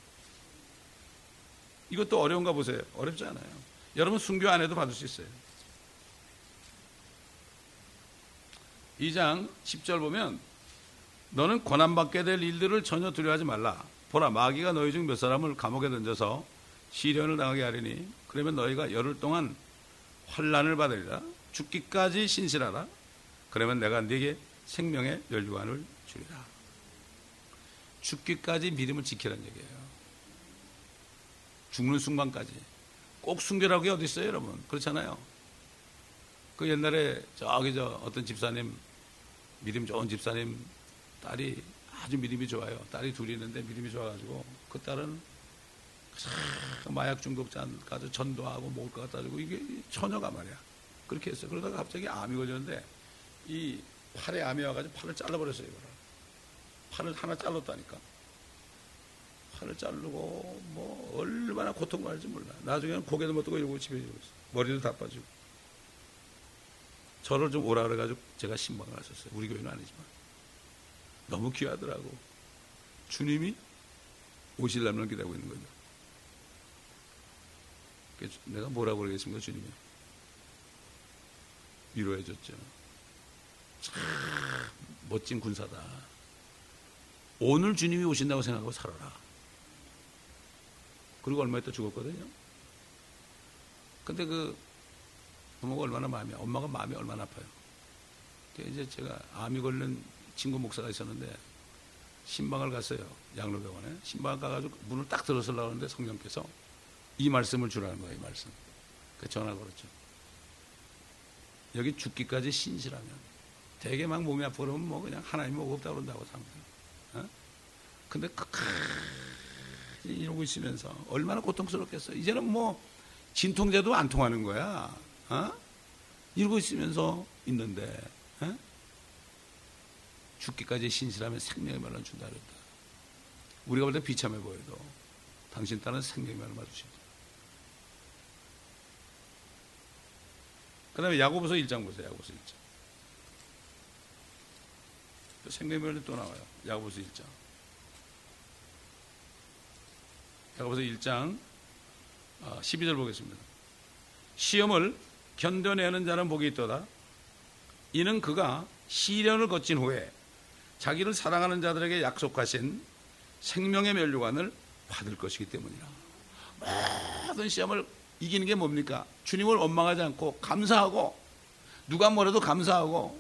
Speaker 1: 이것도 어려운가 보세요. 어렵지 않아요. 여러분 순교 안 해도 받을 수 있어요. 2장 10절 보면 너는 고난받게 될 일들을 전혀 두려워하지 말라. 보라, 마귀가 너희 중 몇 사람을 감옥에 던져서 시련을 당하게 하리니 그러면 너희가 열흘 동안 환난을 받으리라. 죽기까지 신실하라. 그러면 내가 네게 생명의 면류관을 주리라. 죽기까지 믿음을 지키라는 얘기예요. 죽는 순간까지. 꼭 순교라고 게 어디 있어요, 여러분? 그렇잖아요. 그 옛날에 어떤 집사님, 믿음 좋은 집사님 딸이 아주 믿음이 좋아요. 딸이 둘이 있는데 믿음이 좋아가지고 그 딸은 마약 중독자까지 전도하고 먹을 것 같아가지고 이게 처녀가 말이야. 그렇게 했어요. 그러다가 갑자기 암이 걸렸는데 이 팔에 암이 와가지고 팔을 잘라버렸어요. 이거를. 팔을 하나 잘랐다니까. 팔을 자르고 얼마나 고통받을지 몰라. 나중에는 고개도 못 들고 이러고 집에 이러고 있어. 머리도 다 빠지고. 저를 좀 오라 그래가지고 제가 신방을 하셨어요. 우리 교회는 아니지만. 너무 귀하더라고. 주님이 오실 날만 기다리고 있는 거죠. 내가 뭐라고 그러겠습니까, 주님이? 위로해 줬죠. 참 멋진 군사다. 오늘 주님이 오신다고 생각하고 살아라. 그리고 얼마 있다 죽었거든요. 근데 엄마가 마음이 얼마나 아파요. 이제 제가 암이 걸린 친구 목사가 있었는데 신방을 갔어요. 양로병원에. 신방 가가지고 문을 딱 들어서려고 하는데 성령께서 이 말씀을 주라는 거예요. 이 말씀. 전화 걸었죠. 여기 죽기까지 신실하면. 되게 막 몸이 아프고 그러면 그냥 하나님이 없다고 그런다고 사람들. 근데 이러고 있으면서 얼마나 고통스럽겠어요. 이제는 진통제도 안 통하는 거야. 이러고 있으면서 있는데 죽기까지 신실하면 생명의 면을 준다 그랬다. 우리가 볼 때 비참해 보여도 당신 딸은 생명의 면을 맞으신다. 그 다음에 야고보서 1장 보세요. 야고보서 1장. 생명의 면이 또 나와요. 야고보서 1장. 야고보서 1장 12절 보겠습니다. 시험을 견뎌내는 자는 복이 있도다. 이는 그가 시련을 거친 후에 자기를 사랑하는 자들에게 약속하신 생명의 면류관을 받을 것이기 때문이라. 모든 시험을 이기는 게 뭡니까? 주님을 원망하지 않고 감사하고 누가 뭐래도 감사하고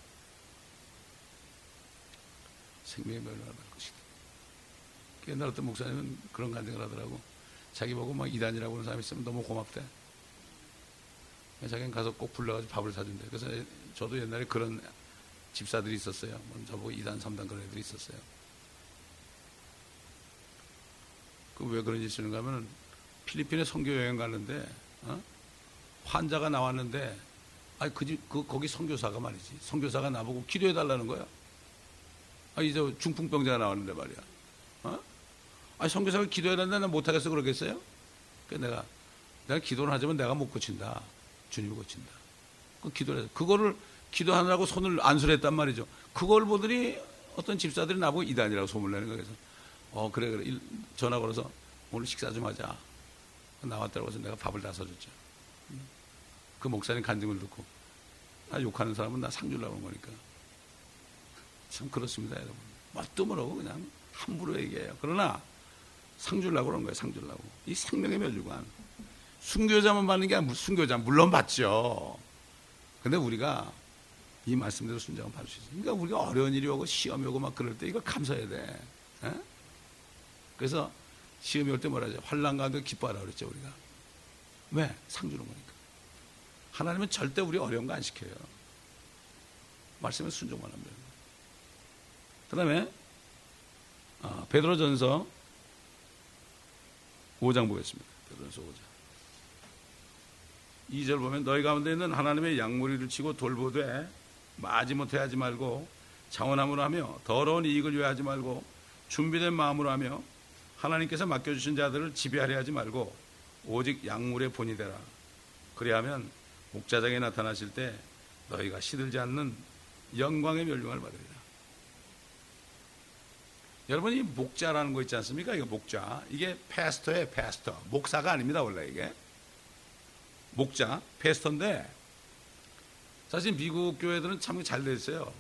Speaker 1: 생명의 면류관을 받을 것이다. 옛날 어떤 목사님은 그런 간증을 하더라고. 자기 보고 이단이라고 하는 사람이 있으면 너무 고맙대. 자기는 가서 꼭 불러가지고 밥을 사준대. 그래서 저도 옛날에 그런 집사들이 있었어요. 저보고 2단, 3단 그런 애들이 있었어요. 왜 그런 짓을 하는가 하면 필리핀에 선교 여행 갔는데 환자가 나왔는데 거기 선교사가 말이지. 선교사가 나보고 기도해 달라는 거야. 이제 중풍병자가 나왔는데 말이야. 선교사가 기도해 달라는데 난 못하겠어 그러겠어요? 그래서 내가 기도를 하지만 내가 못 고친다. 주님이 고친다. 기도를 해서 그거를 기도하느라고 손을 안수했단 말이죠. 그걸 보더니 어떤 집사들이 나보고 이단이라고 소문내는 거예요. 그래서 그래 전화 걸어서 오늘 식사 좀 하자. 나왔다고 해서 내가 밥을 다 사줬죠. 그 목사님 간증을 듣고 욕하는 사람은 나 상 주려고 하는 거니까. 참 그렇습니다, 여러분. 뭣도 모르고 그냥 함부로 얘기해요. 그러나 상 주려고 그런 거예요. 상 주려고. 이 생명의 면류관. 순교자만 받는 게 아니라 순교자 물론 받죠. 근데 우리가 이 말씀대로 순종을 받을 수 있어요. 그러니까 우리가 어려운 일이 오고 시험이 오고 막 그럴 때 이거 감사해야 돼. 그래서 시험이 올 때 뭐라 하죠? 환난 가운데 기뻐하라 그랬죠, 우리가. 왜? 상 주는 거니까. 하나님은 절대 우리 어려운 거 안 시켜요. 말씀에 순종만 하면 됩니다. 그 다음에 베드로전서 5장 보겠습니다. 베드로전서 5장. 2절 보면 너희 가운데 있는 하나님의 양무리를 치고 돌보되 마지못해 하지 말고 자원함으로 하며 더러운 이익을 위하지 말고 준비된 마음으로 하며 하나님께서 맡겨주신 자들을 지배하려 하지 말고 오직 양물의 본이 되라. 그리하면 목자장에 나타나실 때 너희가 시들지 않는 영광의 멸류관을 받으리라. 여러분, 이 목자라는 거 있지 않습니까? 이거 목자, 이게 패스터예요. 패스터, 목사가 아닙니다. 원래 이게 목자, 패스터인데 사실 미국 교회들은 참 잘 돼 있어요.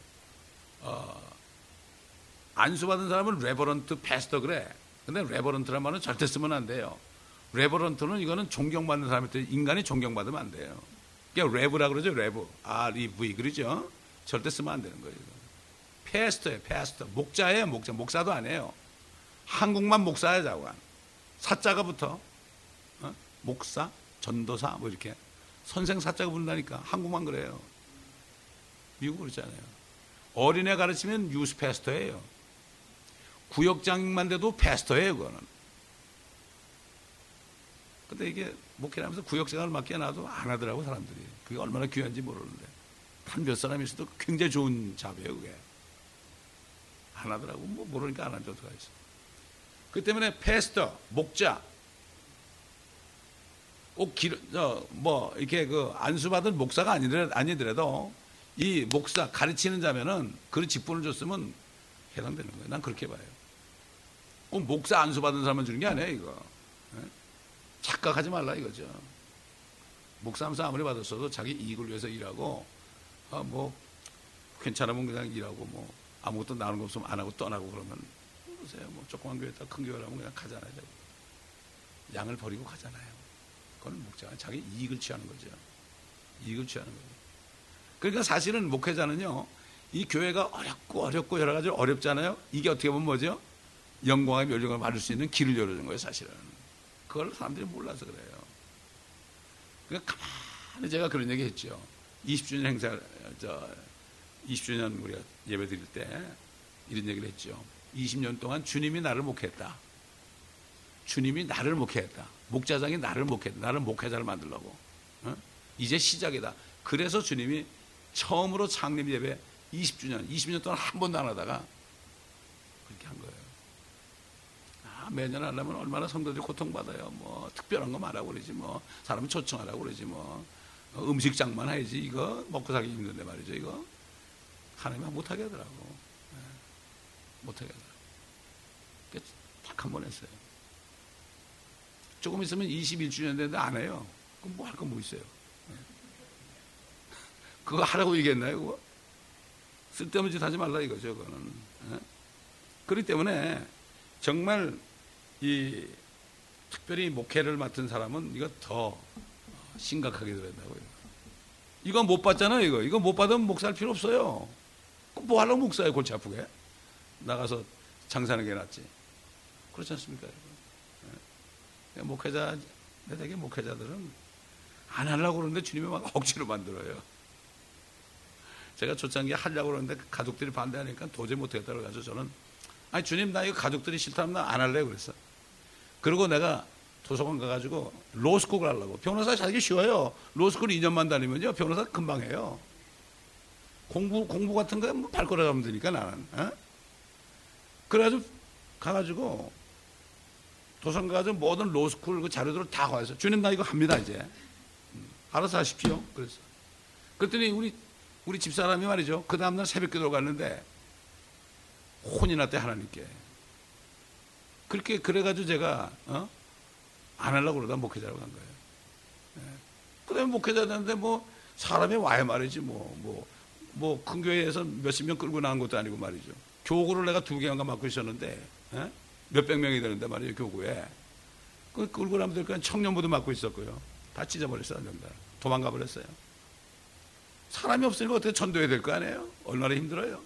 Speaker 1: 안수받은 사람은 레버런트 패스터 그래. 근데 레버런트란 말은 절대 쓰면 안 돼요. 레버런트는 이거는 존경받는 사람한테, 인간이 존경받으면 안 돼요. 그러니까 레브라 그러죠. 레브, R-E-V 그러죠. 절대 쓰면 안 되는 거예요. 패스터예요. 패스터, 목자예요. 목자, 목사도 아니에요. 한국만 목사야 자관. 사자가 붙어. 목사, 전도사 뭐 이렇게 선생 사자가 붙는다니까. 한국만 그래요. 미국 그렇잖아요. 어린애 가르치면 유스 패스터예요. 구역장만 돼도 패스터예요. 그거는. 근데 이게 목회를 하면서 구역장을 맡겨놔도 안 하더라고 사람들이. 그게 얼마나 귀한지 모르는데 한 몇 사람이 있어도 굉장히 좋은 잡이에요. 그게 안 하더라고. 뭐 모르니까 안 하는데 어떡하겠어. 그 때문에 패스터, 목자 꼭 뭐 이렇게 그 안수받은 목사가 아니더라도 이 목사 가르치는 자면은 그런 직분을 줬으면 해당되는 거예요. 난 그렇게 봐요. 꼭 목사 안수받은 사람만 주는 게 아니에요. 이거 착각하지 말라 이거죠. 목사 하면서 아무리 받았어도 자기 이익을 위해서 일하고 뭐 괜찮으면 그냥 일하고 뭐 아무것도 나오는 거 없으면 안 하고 떠나고 그러면 보세요. 뭐 조그만 교회다 큰 교회라면 그냥 가잖아요. 양을 버리고 가잖아요. 그건 목자가 자기 이익을 취하는 거죠. 이익을 취하는 거죠. 그러니까 사실은 목회자는요, 이 교회가 어렵고 여러 가지 어렵잖아요. 이게 어떻게 보면 뭐죠? 영광의 멸류관을 받을 수 있는 길을 열어준 거예요, 사실은. 그걸 사람들이 몰라서 그래요. 그러니까 가만히 제가 그런 얘기 했죠. 20주년 행사, 20주년 우리가 예배 드릴 때 이런 얘기를 했죠. 20년 동안 주님이 나를 목회했다. 주님이 나를 목회했다. 목자장이 나를 목회했다. 나를 목회자를 만들려고. 이제 시작이다. 그래서 주님이 처음으로 창립 예배 20년 동안 한 번도 안 하다가 그렇게 한 거예요. 매년 하려면 얼마나 성도들이 고통받아요. 뭐 특별한 거 말하고 그러지 뭐 사람 초청하라고 그러지 뭐 음식장만 해야지 이거 먹고 살기 힘든데 말이죠. 이거 하나님은 못하게 하더라고. 못하게 하더라고. 딱 한 번 했어요. 조금 있으면 21주년 되는데 안 해요. 그럼 뭐 할 거 뭐 있어요. 그거 하라고 얘기했나요? 그거? 쓸데없는 짓 하지 말라 이거죠. 그거는. 그렇기 때문에 정말 이 특별히 목회를 맡은 사람은 이거 더 심각하게 들어야 된다고요. 이거 못 받잖아요. 이거 못 받으면 목사할 필요 없어요. 뭐 하려고 목사예요. 골치 아프게 나가서 장사하는 게 낫지. 그렇지 않습니까, 여러분? 목회자, 대개 목회자들은 안 하려고 그러는데 주님이 막 억지로 만들어요. 제가 초창기에 하려고 그러는데 가족들이 반대하니까 도저히 못하겠다고 해서 저는 아니 주님 나 이거 가족들이 싫다면 나 안 할래 그랬어. 그리고 내가 도서관 가가지고 로스쿨 하려고. 변호사 자기 쉬워요. 로스쿨 2년만 다니면요 변호사 금방 해요. 공부 같은 거 뭐 발걸어 가면 되니까 나는. 그래가지고 가가지고 도서관 가가지고 모든 로스쿨 그 자료들을 다 가서 주님 나 이거 합니다 이제. 알아서 하십시오. 그랬어. 그랬더니 우리 집사람이 말이죠. 그 다음날 새벽 기도를 갔는데 혼이 났대 하나님께. 그래가지고 제가 안 하려고 그러다 목회자라고 한 거예요. 그 다음에 목회자 되는데 뭐 사람이 와야 말이지 뭐 큰 교회에서 몇십 명 끌고 나온 것도 아니고 말이죠. 교구를 내가 2개인가 맡고 있었는데 몇백 명이 되는데 말이죠. 교구에 그 끌고 나면 될 거야. 청년부도 맡고 있었고요. 다 찢어버렸어요. 도망가 버렸어요. 사람이 없으니까 어떻게 전도해야 될 거 아니에요? 얼마나 힘들어요.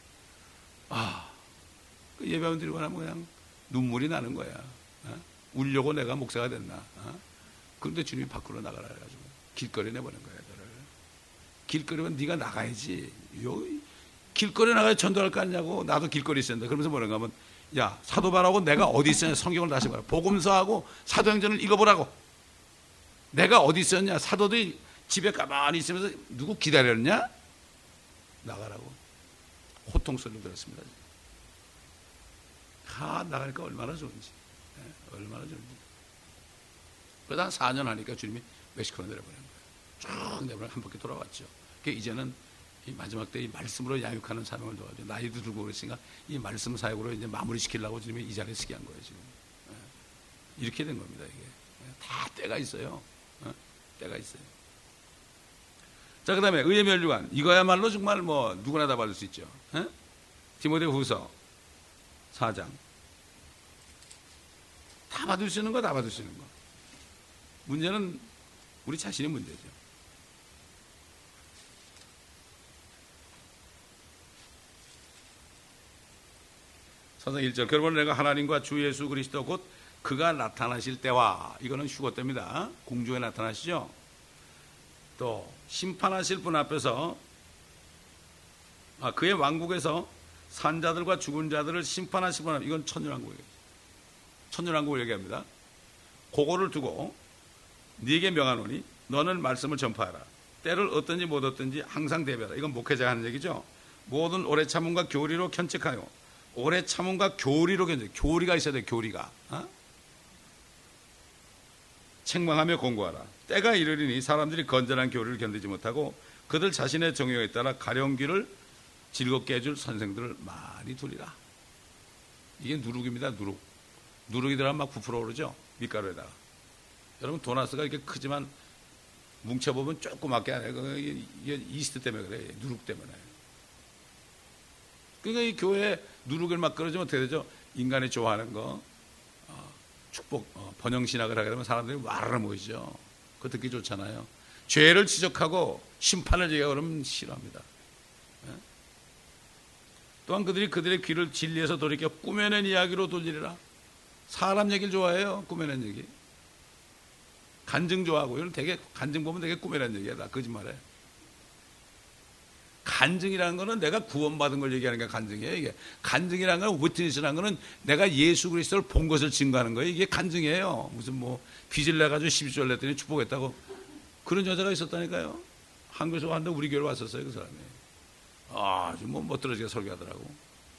Speaker 1: 그 예배원 드리고 나면 그냥 눈물이 나는 거야. 울려고 내가 목사가 됐나. 그런데 주님이 밖으로 나가라 해가지고 길거리에 내보낸 거야. 너를. 길거리면 네가 나가야지. 길거리에 나가야 전도할 거 아니냐고. 나도 길거리에 있었는데 그러면서 뭐라고 하면 야 사도바라고 내가 어디 있었냐 성경을 다시 봐라. 복음서하고 사도행전을 읽어보라고. 내가 어디 있었냐? 사도들이 집에 가만히 있으면서 누구 기다렸냐? 나가라고 호통 소리를 들었습니다. 나가니까 얼마나 좋은지, 얼마나 좋은지. 그러다 한 4년 하니까 주님이 멕시코로 내려보낸 거예요. 쭉 내보내 한 바퀴 돌아왔죠. 그러니까 이제는 이 마지막 때 이 말씀으로 양육하는 사명을 도와줘. 나이도 들고 그랬으니까 이 말씀 사역으로 이제 마무리 시키려고 주님이 이 자리에 서게 한 거예요, 지금. 이렇게 된 겁니다, 이게. 다 때가 있어요. 때가 있어요. 자, 그 다음에 의의 면류관. 이거야말로 정말 뭐 누구나 다 받을 수 있죠. 디모데후서 4장. 다 받을 수 있는 거, 다 받을 수 있는 거. 문제는 우리 자신의 문제죠. 사상 1절. 그러므로 내가 하나님과 주 예수 그리스도 곧 그가 나타나실 때와, 이거는 휴거 때입니다. 공중에 나타나시죠. 또 심판하실 분 앞에서 그의 왕국에서 산자들과 죽은 자들을 심판하실 분 앞에, 이건 천년왕국이에요. 천년왕국을 얘기합니다. 그거를 두고 네게 명하노니 너는 말씀을 전파하라. 때를 얻든지 못 얻든지 항상 대비하라. 이건 목회자가 하는 얘기죠. 모든 오래 참음과 교리로 견책하여. 오래 참음과 교리로 견책. 교리가 있어야 돼. 교리가. 책망하며 공고하라. 때가 이르리니 사람들이 건전한 교리를 견디지 못하고 그들 자신의 정욕에 따라 가령귀를 즐겁게 해줄 선생들을 많이 두리라. 이게 누룩입니다. 누룩. 누룩이 들어가면 막 부풀어 오르죠. 밀가루에다가. 여러분 도나스가 이렇게 크지만 뭉쳐보면 조그맣게 안 해요. 이게 이스트 때문에 그래요. 누룩 때문에. 그러니까 이 교회에 누룩을 막 끌어주면 어떻게 되죠? 인간이 좋아하는 거, 축복, 번영신학을 하게 되면 사람들이 와르르 모이죠. 그거 듣기 좋잖아요. 죄를 지적하고 심판을 얘기하고 그러면 싫어합니다. 또한 그들의 귀를 진리에서 돌이켜 꾸며낸 이야기로 돌리리라. 사람 얘기를 좋아해요. 꾸며낸 얘기. 간증 좋아하고, 이건 되게, 간증 보면 되게 꾸며낸 얘기야. 다 거짓말해. 간증이라는 거는 내가 구원받은 걸 얘기하는 게 간증이에요. 이게 간증이라는 건, 위트니스라는 거는 내가 예수 그리스도를 본 것을 증거하는 거예요. 이게 간증이에요. 무슨 뭐 빚을 내가지고 12조를 냈더니 축복했다고, 그런 여자가 있었다니까요. 한국에서 왔는데 우리 교회로 왔었어요. 그 사람이 아주 뭐 멋들어지게 설교하더라고.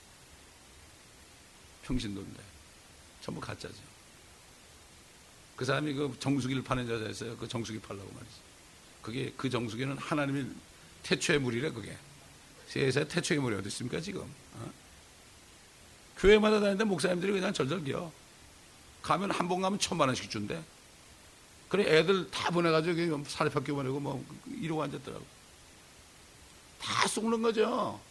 Speaker 1: 평신도인데 전부 가짜죠. 그 사람이 그 정수기를 파는 여자였어요. 그 정수기 팔라고 말이지. 그게, 그 정수기는 하나님의 태초의 물이래. 그게 세상에 태초의 물이 어디 있습니까 지금? 교회마다 다니는데 목사님들이 그냥 절절 기어. 가면 한 번 가면 1,000,000원씩 준대. 그래 애들 다 보내가지고 사립학교 보내고 뭐 이러고 앉았더라고. 다 속는 거죠.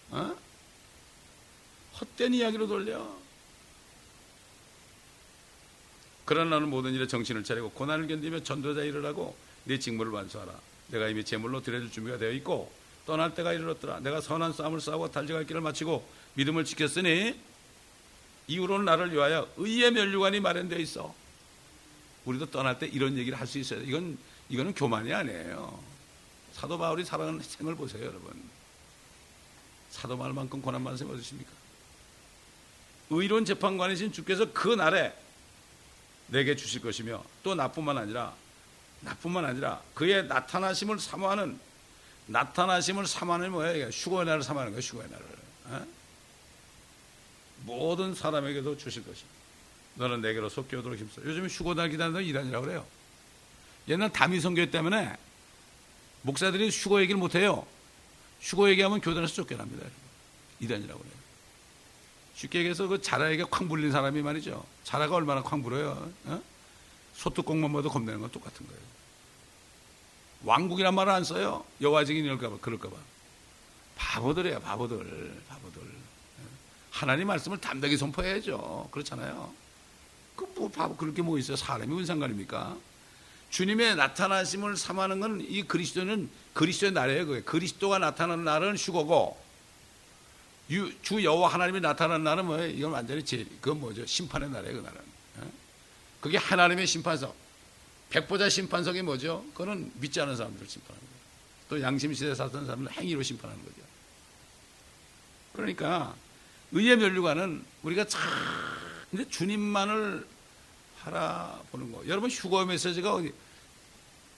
Speaker 1: 헛된 이야기로 돌려. 그러나 너는 모든 일에 정신을 차리고 고난을 견디며 전도자 일을 하고 네 직무를 완수하라. 내가 이미 제물로 드려줄 준비가 되어 있고 떠날 때가 이르렀더라. 내가 선한 싸움을 싸우고 달려갈 길을 마치고 믿음을 지켰으니 이후로는 나를 위하여 의의 면류관이 마련되어 있어. 우리도 떠날 때 이런 얘기를 할 수 있어요. 이거는 교만이 아니에요. 사도 바울이 살아가는 생을 보세요, 여러분. 사도 바울만큼 고난 많은 사람이 어디 있습니까? 의로운 재판관이신 주께서 그 날에 내게 주실 것이며, 또 나뿐만 아니라 그의 나타나심을 사모하는 뭐예요? 휴거의 날을 사모하는 거예요. 휴거의 날을. 모든 사람에게도 주실 것입니다. 너는 내게로 속히 오도록 힘써. 요즘에 휴거날 기다리는 이단이라고 그래요. 옛날 다미성교회 때문에 목사들이 휴거 얘기를 못해요. 휴거 얘기하면 교단에서 쫓겨납니다. 이단이라고 그래요. 쉽게 얘기해서 그 자라에게 쾅 불린 사람이 말이죠. 자라가 얼마나 쾅 불어요. 소뚜껑만 봐도 겁내는 건 똑같은 거예요. 왕국이란 말을 안 써요. 여호와 증인 그럴까봐. 바보들이에요. 바보들. 하나님 말씀을 담대하게 선포해야죠. 그렇잖아요. 뭐 바보 그럴 게 뭐 있어요. 사람이 무슨 상관입니까? 주님의 나타나심을 삼하는 건, 이 그리스도는 그리스도의 날이에요. 그게 그리스도가 나타나는 날은 휴거고, 주 여호와 하나님이 나타나는 날은 뭐예요? 이건 완전히 그건 뭐죠? 심판의 날이에요. 그 날은. 그게 하나님의 심판석. 백보자 심판석이 뭐죠? 그거는 믿지 않은 사람들을 심판하는 거예요. 또 양심시대에 살던 사람을 행위로 심판하는 거죠. 그러니까 의의 면류관은 우리가 참 이제 주님만을 바라보는 거. 여러분 휴거 메시지가 어디?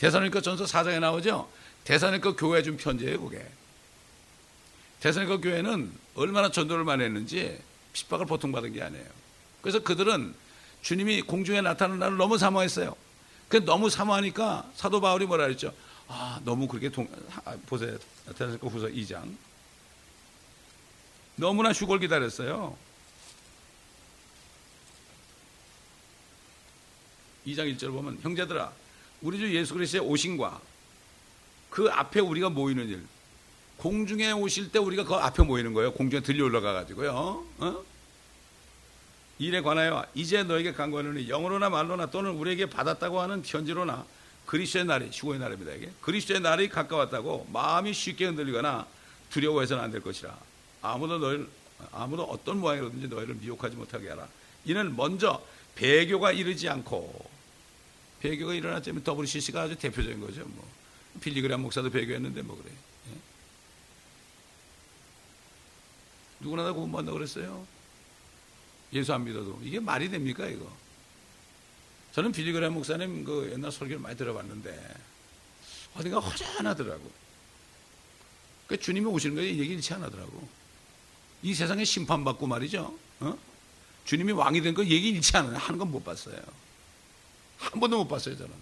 Speaker 1: 데살로니가 전서 4장에 나오죠. 데살로니가 교회에 준 편지예요, 그게. 데살로니가 교회는 얼마나 전도를 많이 했는지 핍박을 보통 받은 게 아니에요. 그래서 그들은 주님이 공중에 나타나는 날을 너무 사모했어요. 그 너무 사모하니까 사도 바울이 뭐라 그랬죠? 너무 그렇게 보세요. 데살로니가 후서 2장. 너무나 휴걸 기다렸어요. 2장 1절 보면 형제들아 우리 주 예수 그리스도의 오심과 그 앞에 우리가 모이는 일, 공중에 오실 때 우리가 그 앞에 모이는 거예요. 공중에 들려 올라가 가지고요. 일에 관하여 이제 너에게 간구하노니 영으로나 말로나 또는 우리에게 받았다고 하는 편지로나 그리스도의 날이, 휴거의 날입니다. 이게 그리스도의 날이 가까웠다고 마음이 쉽게 흔들리거나 두려워해서는 안 될 것이라. 아무도 어떤 모양이라든지 너희를 미혹하지 못하게 하라. 이는 먼저 배교가 이르지 않고, 배교가 일어났자면 WCC가 아주 대표적인 거죠. 뭐 빌리그람 목사도 배교했는데 뭐 그래. 예? 누구나 다 구원받는다고 그랬어요. 예수 안 믿어도. 이게 말이 됩니까 이거? 저는 빌리그람 목사님 그 옛날 설교를 많이 들어봤는데 어딘가 허전하더라고. 그 주님이 오시는 거에 얘기 일치 안 하더라고. 이 세상에 심판받고 말이죠. 주님이 왕이 된 거 얘기 일치 안 하는 건 못 봤어요. 한 번도 못 봤어요 저는.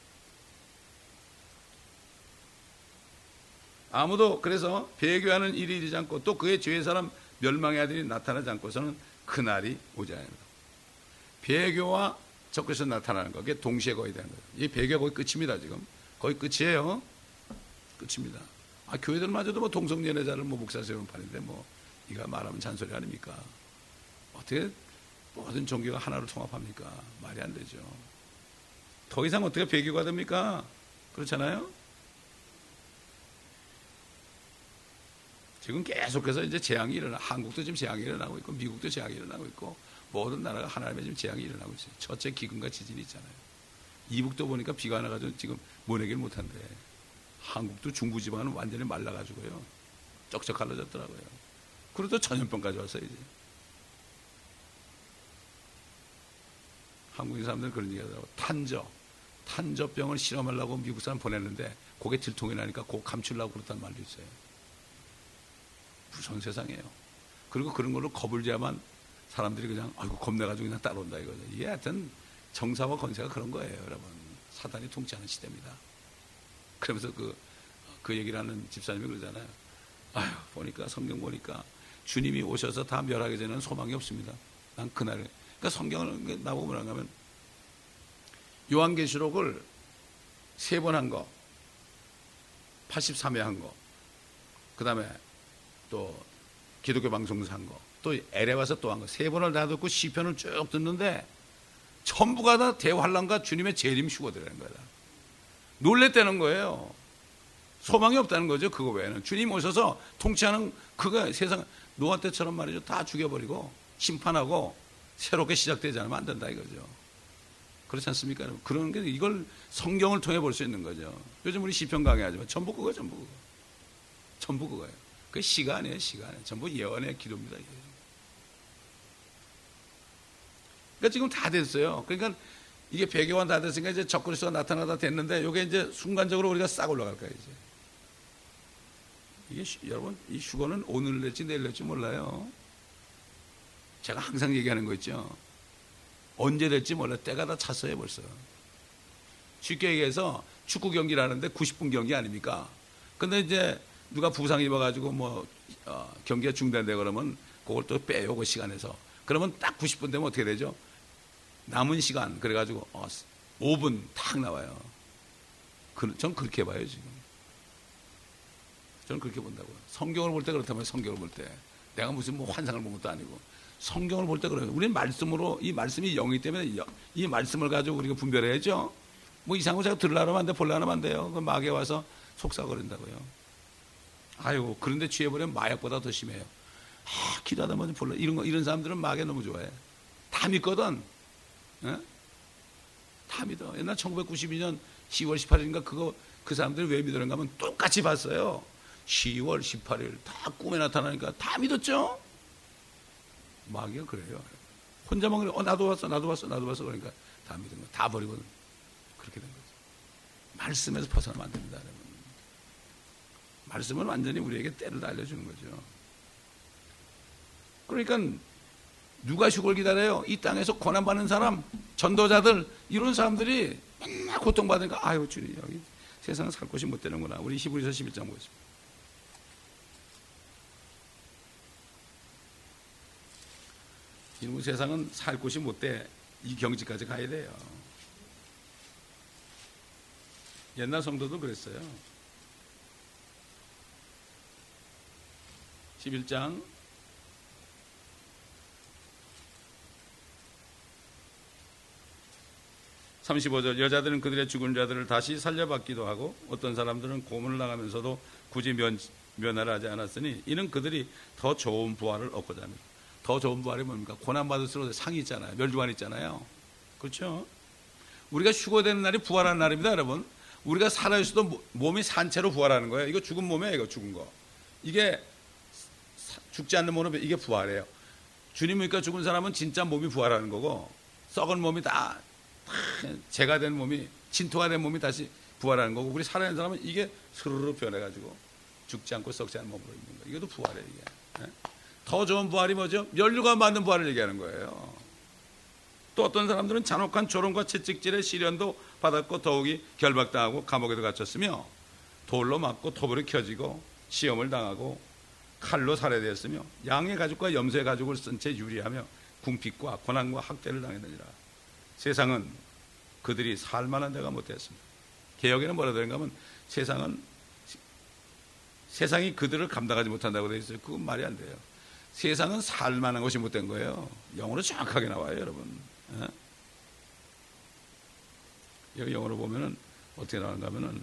Speaker 1: 아무도 그래서 배교하는 일이 이르지 않고 또 그의 죄의 사람 멸망의 아들이 나타나지 않고서는 그날이 오지 않습니다. 배교와 적그리스도 나타나는 거, 그게 동시에 거의 되는 거예요. 이 배교가 거의 끝입니다. 지금 거의 끝이에요. 끝입니다. 교회들마저도 뭐 동성연애자를 뭐 목사 세우는 판인데 뭐 이가 말하면 잔소리 아닙니까? 어떻게 모든 종교가 하나로 통합합니까? 말이 안 되죠. 더 이상 어떻게 배교가 됩니까? 그렇잖아요. 지금 계속해서 이제 재앙이 일어나, 한국도 지금 재앙이 일어나고 있고, 미국도 재앙이 일어나고 있고, 모든 나라가 하나님의 지금 재앙이 일어나고 있어요. 첫째 기근과 지진이 있잖아요. 이북도 보니까 비가 안 와가지고 지금 모내기를 못한대. 한국도 중부지방은 완전히 말라가지고요. 쩍쩍 갈라졌더라고요. 그래도 전염병까지 왔어요, 이제. 한국인 사람들은 그런 얘기 하더라고요. 탄저병을 실험하려고 미국 사람 보냈는데, 그게 들통이 나니까 그거 감추려고 그렇다는 말도 있어요. 무서운 세상이에요. 그리고 그런 걸로 겁을 줘야만 사람들이 그냥 아이고 겁내가지고 그냥 따라온다 이거죠. 이게 하여튼 정사와 권세가 그런 거예요, 여러분. 사단이 통치하는 시대입니다. 그러면서 그 얘기를 하는 집사님이 그러잖아요. 보니까 성경 보니까 주님이 오셔서 다 멸하기 전에는 소망이 없습니다. 난 그날에. 그러니까 성경을 나보고 뭐라 하면 요한계시록을 3번 한 거, 83회 한 거, 그 다음에 또 기독교 방송사 한 거, 또 LA 와서 또 한 거, 3번을 다 듣고 시편을 쭉 듣는데 전부가 다 대환란과 주님의 재림 휴거들이라는 거다. 놀랬다는 거예요. 소망이 없다는 거죠. 그거 외에는 주님 오셔서 통치하는 그거 세상 노아 때처럼 말이죠. 다 죽여버리고 심판하고 새롭게 시작되지 않으면 안 된다 이거죠. 그렇지 않습니까? 그런 게 이걸 성경을 통해 볼 수 있는 거죠. 요즘 우리 시편 강의하지만 전부 그거예요. 전부 그거예요. 그게 시가 아니에요. 전부 예언의 기도입니다. 그러니까 지금 다 됐어요. 그러니까 이게 배교가 다 됐으니까 이제 적그리스도가 나타나다 됐는데 이게 이제 순간적으로 우리가 싹 올라갈 거예요. 이게 여러분 이 휴거는 오늘 낼지 내일 낼지 몰라요. 제가 항상 얘기하는 거 있죠. 언제 될지 몰라요. 때가 다 찼어요 벌써. 쉽게 얘기해서 축구 경기를 하는데 90분 경기 아닙니까? 근데 이제 누가 부상 입어가지고 뭐 경기가 중단되고 그러면 그걸 또 빼요 그 시간에서. 그러면 딱 90분 되면 어떻게 되죠? 남은 시간 그래가지고 5분 탁 나와요. 전 그렇게 봐요 지금. 저는 그렇게 본다고요. 성경을 볼 때 그렇다면 성경을 볼 때 내가 무슨 뭐 환상을 본 것도 아니고 성경을 볼 때 그래요. 우리는 말씀으로 이 말씀이 영이기 때문에 이 말씀을 가지고 우리가 분별해야죠. 뭐 이상한 거 제가 들으려면 안 돼, 보려면 안 돼요. 그 마귀에 와서 속삭거린다고요. 아유 그런데 취해버리면 마약보다 더 심해요. 기도하다 보면 볼라 이런 사람들은 마귀 너무 좋아해. 다 믿거든. 에? 다 믿어. 옛날 1992년 10월 18일인가 그 사람들이 왜 믿으는가 하면 똑같이 봤어요. 10월 18일 다 꿈에 나타나니까 다 믿었죠. 마귀가 그래요. 혼자만 그래. 나도 봤어 그러니까 다 믿은 거 다 버리고 그렇게 된 거죠. 말씀에서 벗어나면 안 됩니다, 여러분. 말씀은 완전히 우리에게 때를 알려주는 거죠. 그러니까 누가 휴거를 기다려요? 이 땅에서 고난받는 사람, 전도자들, 이런 사람들이 맨날 고통받으니까 아유 주님, 여기 세상 살 곳이 못 되는구나. 우리 히브리서 11장 보겠습니다. 이놈의 세상은 살 곳이 못 돼. 이 경지까지 가야 돼요. 옛날 성도도 그랬어요. 11장 35절, 여자들은 그들의 죽은 자들을 다시 살려받기도 하고 어떤 사람들은 고문을 당하면서도 굳이 면회를 하지 않았으니 이는 그들이 더 좋은 부활을 얻고자 합니다. 더 좋은 부활이 뭡니까? 고난받을수록 상이 있잖아요. 멸류관 있잖아요. 그렇죠? 우리가 휴거되는 날이 부활하는 날입니다, 여러분. 우리가 살아있어도 몸이 산 채로 부활하는 거예요. 이거 죽은 몸이에요, 이거 죽은 거. 이게 죽지 않는 몸은 이게 부활이에요. 주님 믿고 죽은 사람은 진짜 몸이 부활하는 거고, 썩은 몸이 다 재가 된 몸이, 진토가 된 몸이 다시 부활하는 거고, 우리 살아있는 사람은 이게 스르르 변해가지고 죽지 않고 썩지 않은 몸으로 있는 거예요. 이것도 부활이에요, 이게. 더 좋은 부활이 뭐죠? 멸류관 받는 부활을 얘기하는 거예요. 또 어떤 사람들은 잔혹한 조롱과 채찍질에 시련도 받았고 더욱이 결박당하고 감옥에도 갇혔으며 돌로 맞고 톱으로 켜지고 시험을 당하고 칼로 살해되었으며 양의 가죽과 염소의 가죽을 쓴 채 유리하며 궁핍과 고난과 학대를 당했느니라. 세상은 그들이 살만한 데가 못되었습니다. 개혁에는 뭐라 되는가 하면 세상이 그들을 감당하지 못한다고 되어 있어요. 그건 말이 안 돼요. 세상은 살만한 것이 못된 거예요. 영어로 정확하게 나와요, 여러분. 여기 영어로 보면은 어떻게 나오는가 하면은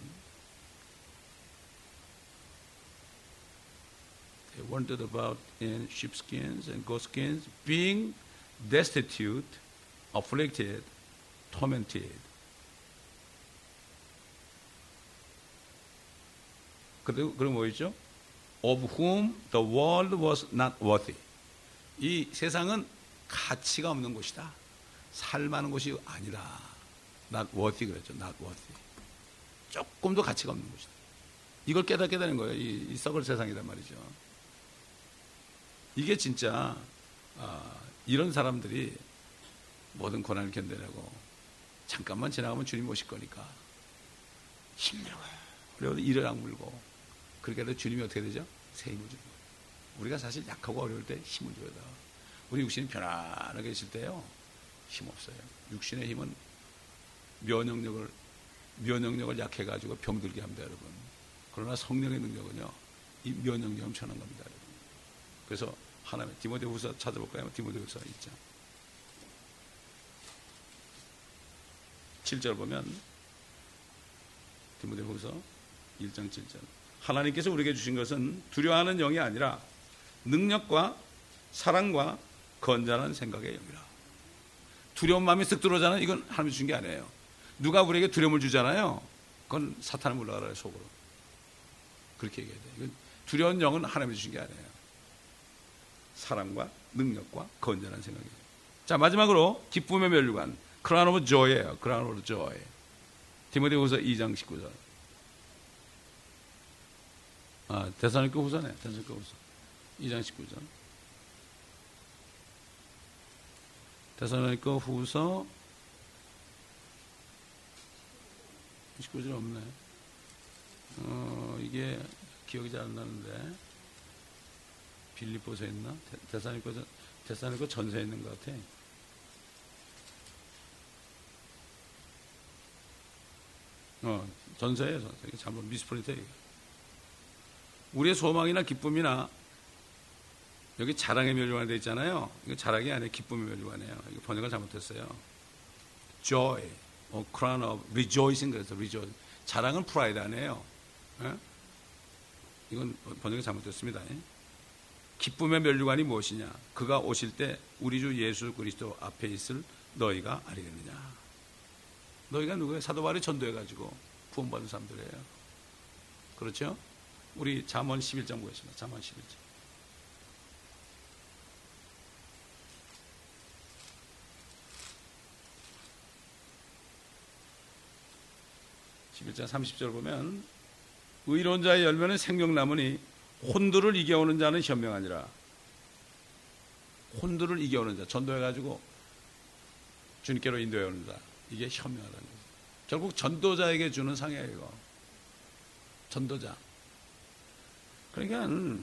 Speaker 1: They wandered about in sheepskins and goatskins, being destitute, afflicted, tormented. 그리고 뭐 있죠? Of whom the world was not worthy. 이 세상은 가치가 없는 곳이다. 살만한 곳이 아니라 not worthy 그랬죠. not worthy. 조금도 가치가 없는 곳이다. 이걸 깨닫게 되는 거예요. 이 썩을 세상이란 말이죠. 이게 진짜 이런 사람들이 모든 고난을 견뎌내고 잠깐만 지나가면 주님 오실 거니까 힘들어요. 그래도 이를 악물고 그렇게 해도 주님이 어떻게 되죠? 새 힘을 주는 거예요. 우리가 사실 약하고 어려울 때 힘을 줘야 돼요. 우리 육신이 편안하게 있을 때요 힘 없어요. 육신의 힘은 면역력을 약해가지고 병들게 합니다, 여러분. 그러나 성령의 능력은요 이 면역력은 엄청난 겁니다, 여러분. 그래서 하나님 디모데후서 찾아볼까요? 디모데후서 1장 7절 보면 디모데후서 1장 7절 하나님께서 우리에게 주신 것은 두려워하는 영이 아니라 능력과 사랑과 건전한 생각의 영이라. 두려운 마음이 쓱 들어오잖아요. 이건 하나님이 주신 게 아니에요. 누가 우리에게 두려움을 주잖아요. 그건 사탄을 물러가라 속으로. 그렇게 얘기해야 돼요. 이건 두려운 영은 하나님이 주신 게 아니에요. 사랑과 능력과 건전한 생각이에요. 자, 마지막으로 기쁨의 멸류관 crown of joy예요. crown of joy. 디모데후서 2장 19절. 데살로니가 후서네. 데살로니가 후서 2장 19절. 데살로니가 후서 19절 없네. 이게 기억이 잘 안 나는데 빌립보서에 있나? 데살로니가 전서에 있는 것 같아. 전서예요. 이게 잘못 미스프린트예요. 우리의 소망이나 기쁨이나 여기 자랑의 멸류관이 되어 있잖아요. 이거 자랑이 아니에요. 기쁨의 멸류관이에요. 이거 번역을 잘못했어요. Joy, crown of rejoicing 그래서 rejoice. 자랑은 pride 아니에요. 이건 번역이 잘못됐습니다. 기쁨의 멸류관이 무엇이냐? 그가 오실 때 우리 주 예수 그리스도 앞에 있을 너희가 알겠느냐? 너희가 누구예요? 사도 바울이 전도해가지고 구원받은 사람들이에요. 그렇죠? 우리 잠언 11장 보겠습니다. 잠언 11장. 11장 11장 30절 보면 의로운 자의 열매는 생명나무니 혼두를 이겨오는 자는 현명하니라. 혼두를 이겨오는 자, 전도해가지고 주님께로 인도해오는 자, 이게 현명하다는 거죠. 결국 전도자에게 주는 상이에요. 이거 전도자. 그러니까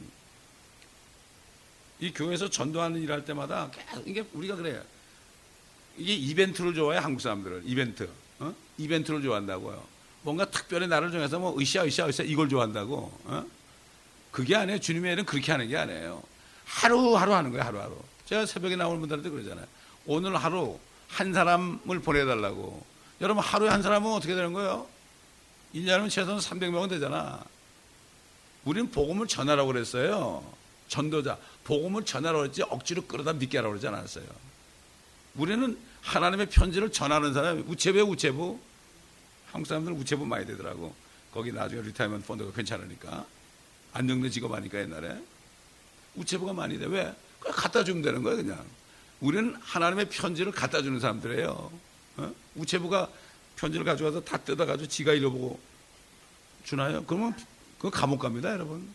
Speaker 1: 이 교회에서 전도하는 일할 때마다 이게 우리가 그래요. 이게 이벤트를 좋아해. 한국 사람들은 이벤트, 이벤트를 좋아한다고요. 뭔가 특별히 나를 정해서 뭐 으쌰 이걸 좋아한다고. 그게 아니에요. 주님의 일은 그렇게 하는 게 아니에요. 하루하루 하는 거예요. 하루하루. 제가 새벽에 나오는 분들한테 그러잖아요. 오늘 하루 한 사람을 보내달라고. 여러분 하루에 한 사람은 어떻게 되는 거예요? 1년이면 최소한 300명은 되잖아. 우리는 복음을 전하라고 그랬어요. 전도자. 복음을 전하라고 그랬지 억지로 끌어다 믿게 하라고 그러지 않았어요. 우리는 하나님의 편지를 전하는 사람. 우체부에 우체부. 한국 사람들은 우체부 많이 되더라고. 거기 나중에 리타이먼트 펀드가 괜찮으니까. 안정된 직업 하니까 옛날에. 우체부가 많이 돼. 왜? 그냥 갖다 주면 되는 거예요. 그냥. 우리는 하나님의 편지를 갖다 주는 사람들이에요. 우체부가 편지를 가져와서 다 뜯어가지고 지가 읽어보고 주나요? 그러면 그거 감옥 갑니다, 여러분.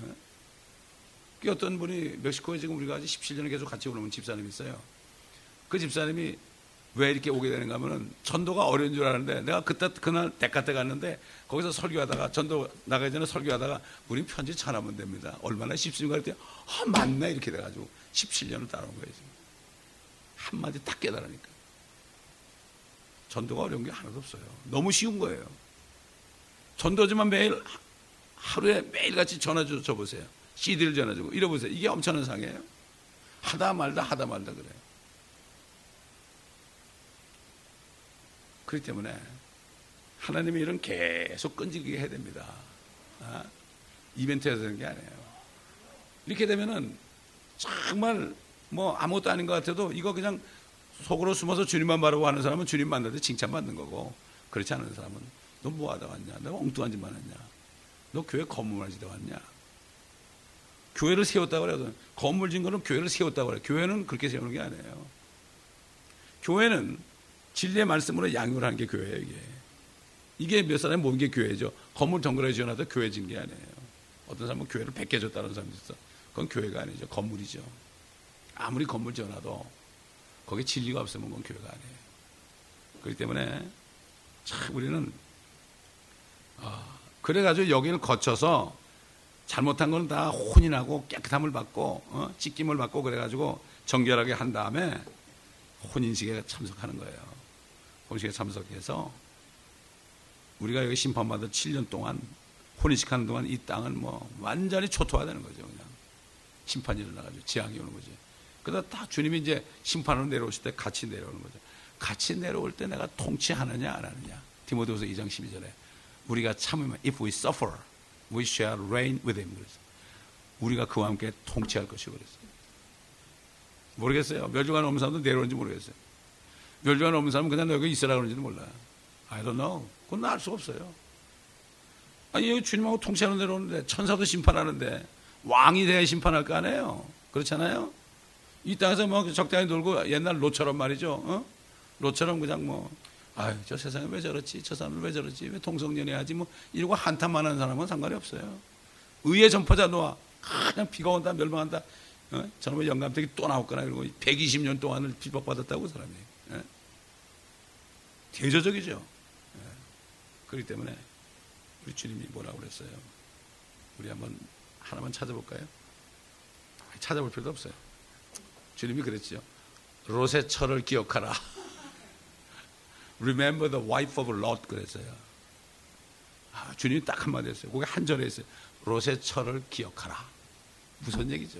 Speaker 1: 어떤 분이 멕시코에 지금 우리가 17년을 계속 같이 오는 집사님이 있어요. 그 집사님이 왜 이렇게 오게 되는가 하면은 전도가 어려운 줄 아는데 내가 그날 대가 때 갔는데 거기서 설교하다가 전도 나가기 전에 설교하다가 우린 편지 전하면 됩니다. 얼마나 쉽습니까? 그랬더니 맞네 이렇게 돼가지고 17년을 따라온 거예요. 지금. 한마디 딱 깨달으니까. 전도가 어려운 게 하나도 없어요. 너무 쉬운 거예요. 전도지만 매일 하루에 매일같이 전화 줘보세요. CD를 전화주고 이러보세요. 이게 엄청난 상이에요. 하다 말다 그래요. 그렇기 때문에 하나님의 일은 계속 끈질기게 해야 됩니다. 이벤트에서 되는 게 아니에요. 이렇게 되면은 정말 뭐 아무것도 아닌 것 같아도 이거 그냥 속으로 숨어서 주님만 바라고 하는 사람은 주님 만날 때 칭찬받는 거고, 그렇지 않은 사람은 너 뭐 하다 왔냐? 내가 엉뚱한 짓만 했냐? 너 교회 건물만 지다 왔냐? 교회를 세웠다고 그래도 건물 진 거는 교회를 세웠다고 그래요. 교회는 그렇게 세우는 게 아니에요. 교회는 진리의 말씀으로 양육을 하는 게 교회예요. 이게 몇 사람이 모인 게 교회죠. 건물 덩그러니 지어놔도 교회 진 게 아니에요. 어떤 사람은 교회를 100개 줬다는 사람도 있어. 그건 교회가 아니죠. 건물이죠. 아무리 건물 지어놔도 거기에 진리가 없으면 그건 교회가 아니에요. 그렇기 때문에 참 우리는 그래가지고 여기를 거쳐서 잘못한 건 다 혼인하고 깨끗함을 받고 찢김을 받고 그래가지고 정결하게 한 다음에 혼인식에 참석하는 거예요. 혼인식에 참석해서 우리가 여기 심판받을 7년 동안 혼인식 하는 동안 이 땅은 뭐 완전히 초토화되는 거죠. 그냥 심판이 일어나가지고 재앙이 오는 거지. 그러다 다 주님이 이제 심판으로 내려오실 때 같이 내려오는 거죠. 같이 내려올 때 내가 통치하느냐 안 하느냐. 디모데후서 2장 12절에 우리가 참으면 if we suffer we shall reign with him. 그래서 우리가 그와 함께 통치할 것이고 그랬어요. 모르겠어요. 멸종한 없는 사람도 내려오는지 모르겠어요. 멸종한 없는 사람은 그냥 여기 있으라 그러는지도 몰라요. I don't know. 그건 알 수가 없어요. 아니 여기 주님하고 통치하러 내려오는데 천사도 심판하는데 왕이 돼야 심판할 거 아니에요. 그렇잖아요. 이 땅에서 뭐 적당히 놀고 옛날 로처럼 말이죠. 로처럼 그냥 뭐 아유 저 세상에 왜 저렇지, 저 사람은 왜 저렇지, 왜 동성연애하지 뭐 이러고 한탄만 하는 사람은 상관이 없어요. 의의 전파자 노아 그냥 비가 온다 멸망한다. 저놈의 영감택이 또 나올거나 그러고 120년 동안을 비박받았다고 사람이. 대조적이죠. 그렇기 때문에 우리 주님이 뭐라고 그랬어요? 우리 한번 하나만 찾아볼까요? 찾아볼 필요도 없어요. 주님이 그랬죠. 롯의 철을 기억하라. Remember the wife of Lot 그랬어요. 주님이 딱 한마디 했어요. 그게 한 절에 있어요. 롯의 철을 기억하라. 무슨 얘기죠?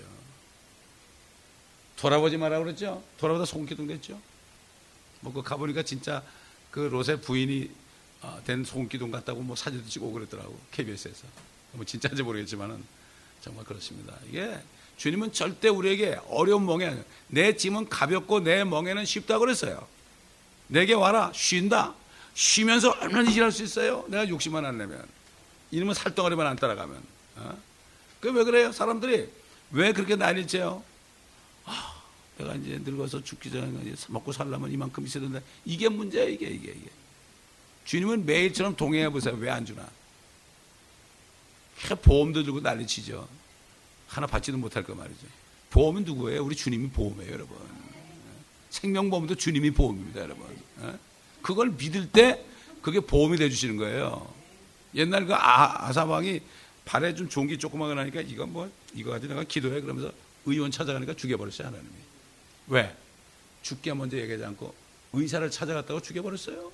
Speaker 1: 돌아보지 마라 그랬죠? 돌아보다 소금기둥 됐죠? 뭐 그 가보니까 진짜 그 롯의 부인이 된 소금기둥 같다고 뭐 사진도 찍고 그랬더라고. KBS에서. 뭐 진짜인지 모르겠지만은 정말 그렇습니다. 이게 주님은 절대 우리에게 어려운 멍에 내 짐은 가볍고 내 멍에는 쉽다고 그랬어요. 내게 와라. 쉰다. 쉬면서 얼마나 일할 수 있어요? 내가 욕심만 안 내면. 이놈은 살덩어리만 안 따라가면. 그게 왜 그래요? 사람들이 왜 그렇게 난리를 쳐요? 내가 이제 늙어서 죽기 전에 먹고 살려면 이만큼 있어야 된다. 이게 문제야, 이게. 주님은 매일처럼 동행해 보세요. 왜 안 주나? 보험도 들고 난리치죠. 하나 받지도 못할 거 말이죠. 보험은 누구예요? 우리 주님이 보험이에요, 여러분. 생명보험도 주님이 보험입니다, 여러분. 그걸 믿을 때 그게 보험이 돼주시는 거예요. 옛날 그 아사방이 발에 좀 종기 조그마한 하니까 이거 가지고 내가 기도해 그러면서 의원 찾아가니까 죽여버렸어요, 하나님이. 왜? 죽게 먼저 얘기하지 않고 의사를 찾아갔다고 죽여버렸어요.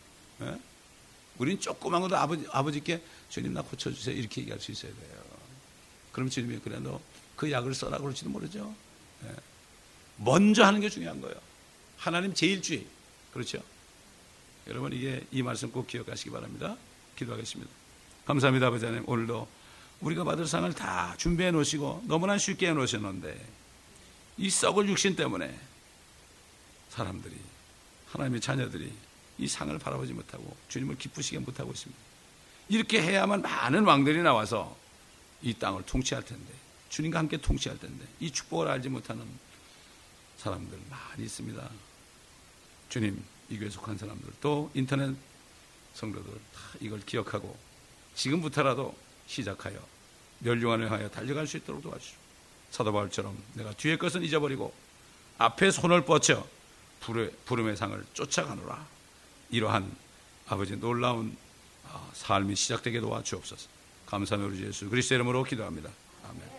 Speaker 1: 우린 조그만 것도 아버지께 주님 나 고쳐주세요 이렇게 얘기할 수 있어야 돼요. 그럼 주님이 그래 너 그 약을 써라 그럴지도 모르죠. 먼저 하는 게 중요한 거예요. 하나님 제일주의. 그렇죠? 여러분 이 말씀 꼭 기억하시기 바랍니다. 기도하겠습니다. 감사합니다 아버지 하나님. 오늘도 우리가 받을 상을 다 준비해 놓으시고 너무나 쉽게 해 놓으셨는데 이 썩을 육신 때문에 사람들이 하나님의 자녀들이 이 상을 바라보지 못하고 주님을 기쁘시게 못하고 있습니다. 이렇게 해야만 많은 왕들이 나와서 이 땅을 통치할 텐데 주님과 함께 통치할 텐데 이 축복을 알지 못하는 사람들 많이 있습니다. 주님 이 교회 속한 사람들 또 인터넷 성도들 다 이걸 기억하고 지금부터라도 시작하여 멸류관을 향하여 달려갈 수 있도록 도와주시오. 사도 바울처럼 내가 뒤의 것은 잊어버리고 앞에 손을 뻗쳐 부름의 상을 쫓아가노라. 이러한 아버지 놀라운 삶이 시작되게 도와주옵소서. 감사하며 우리 예수 그리스도의 이름으로 기도합니다. 아멘.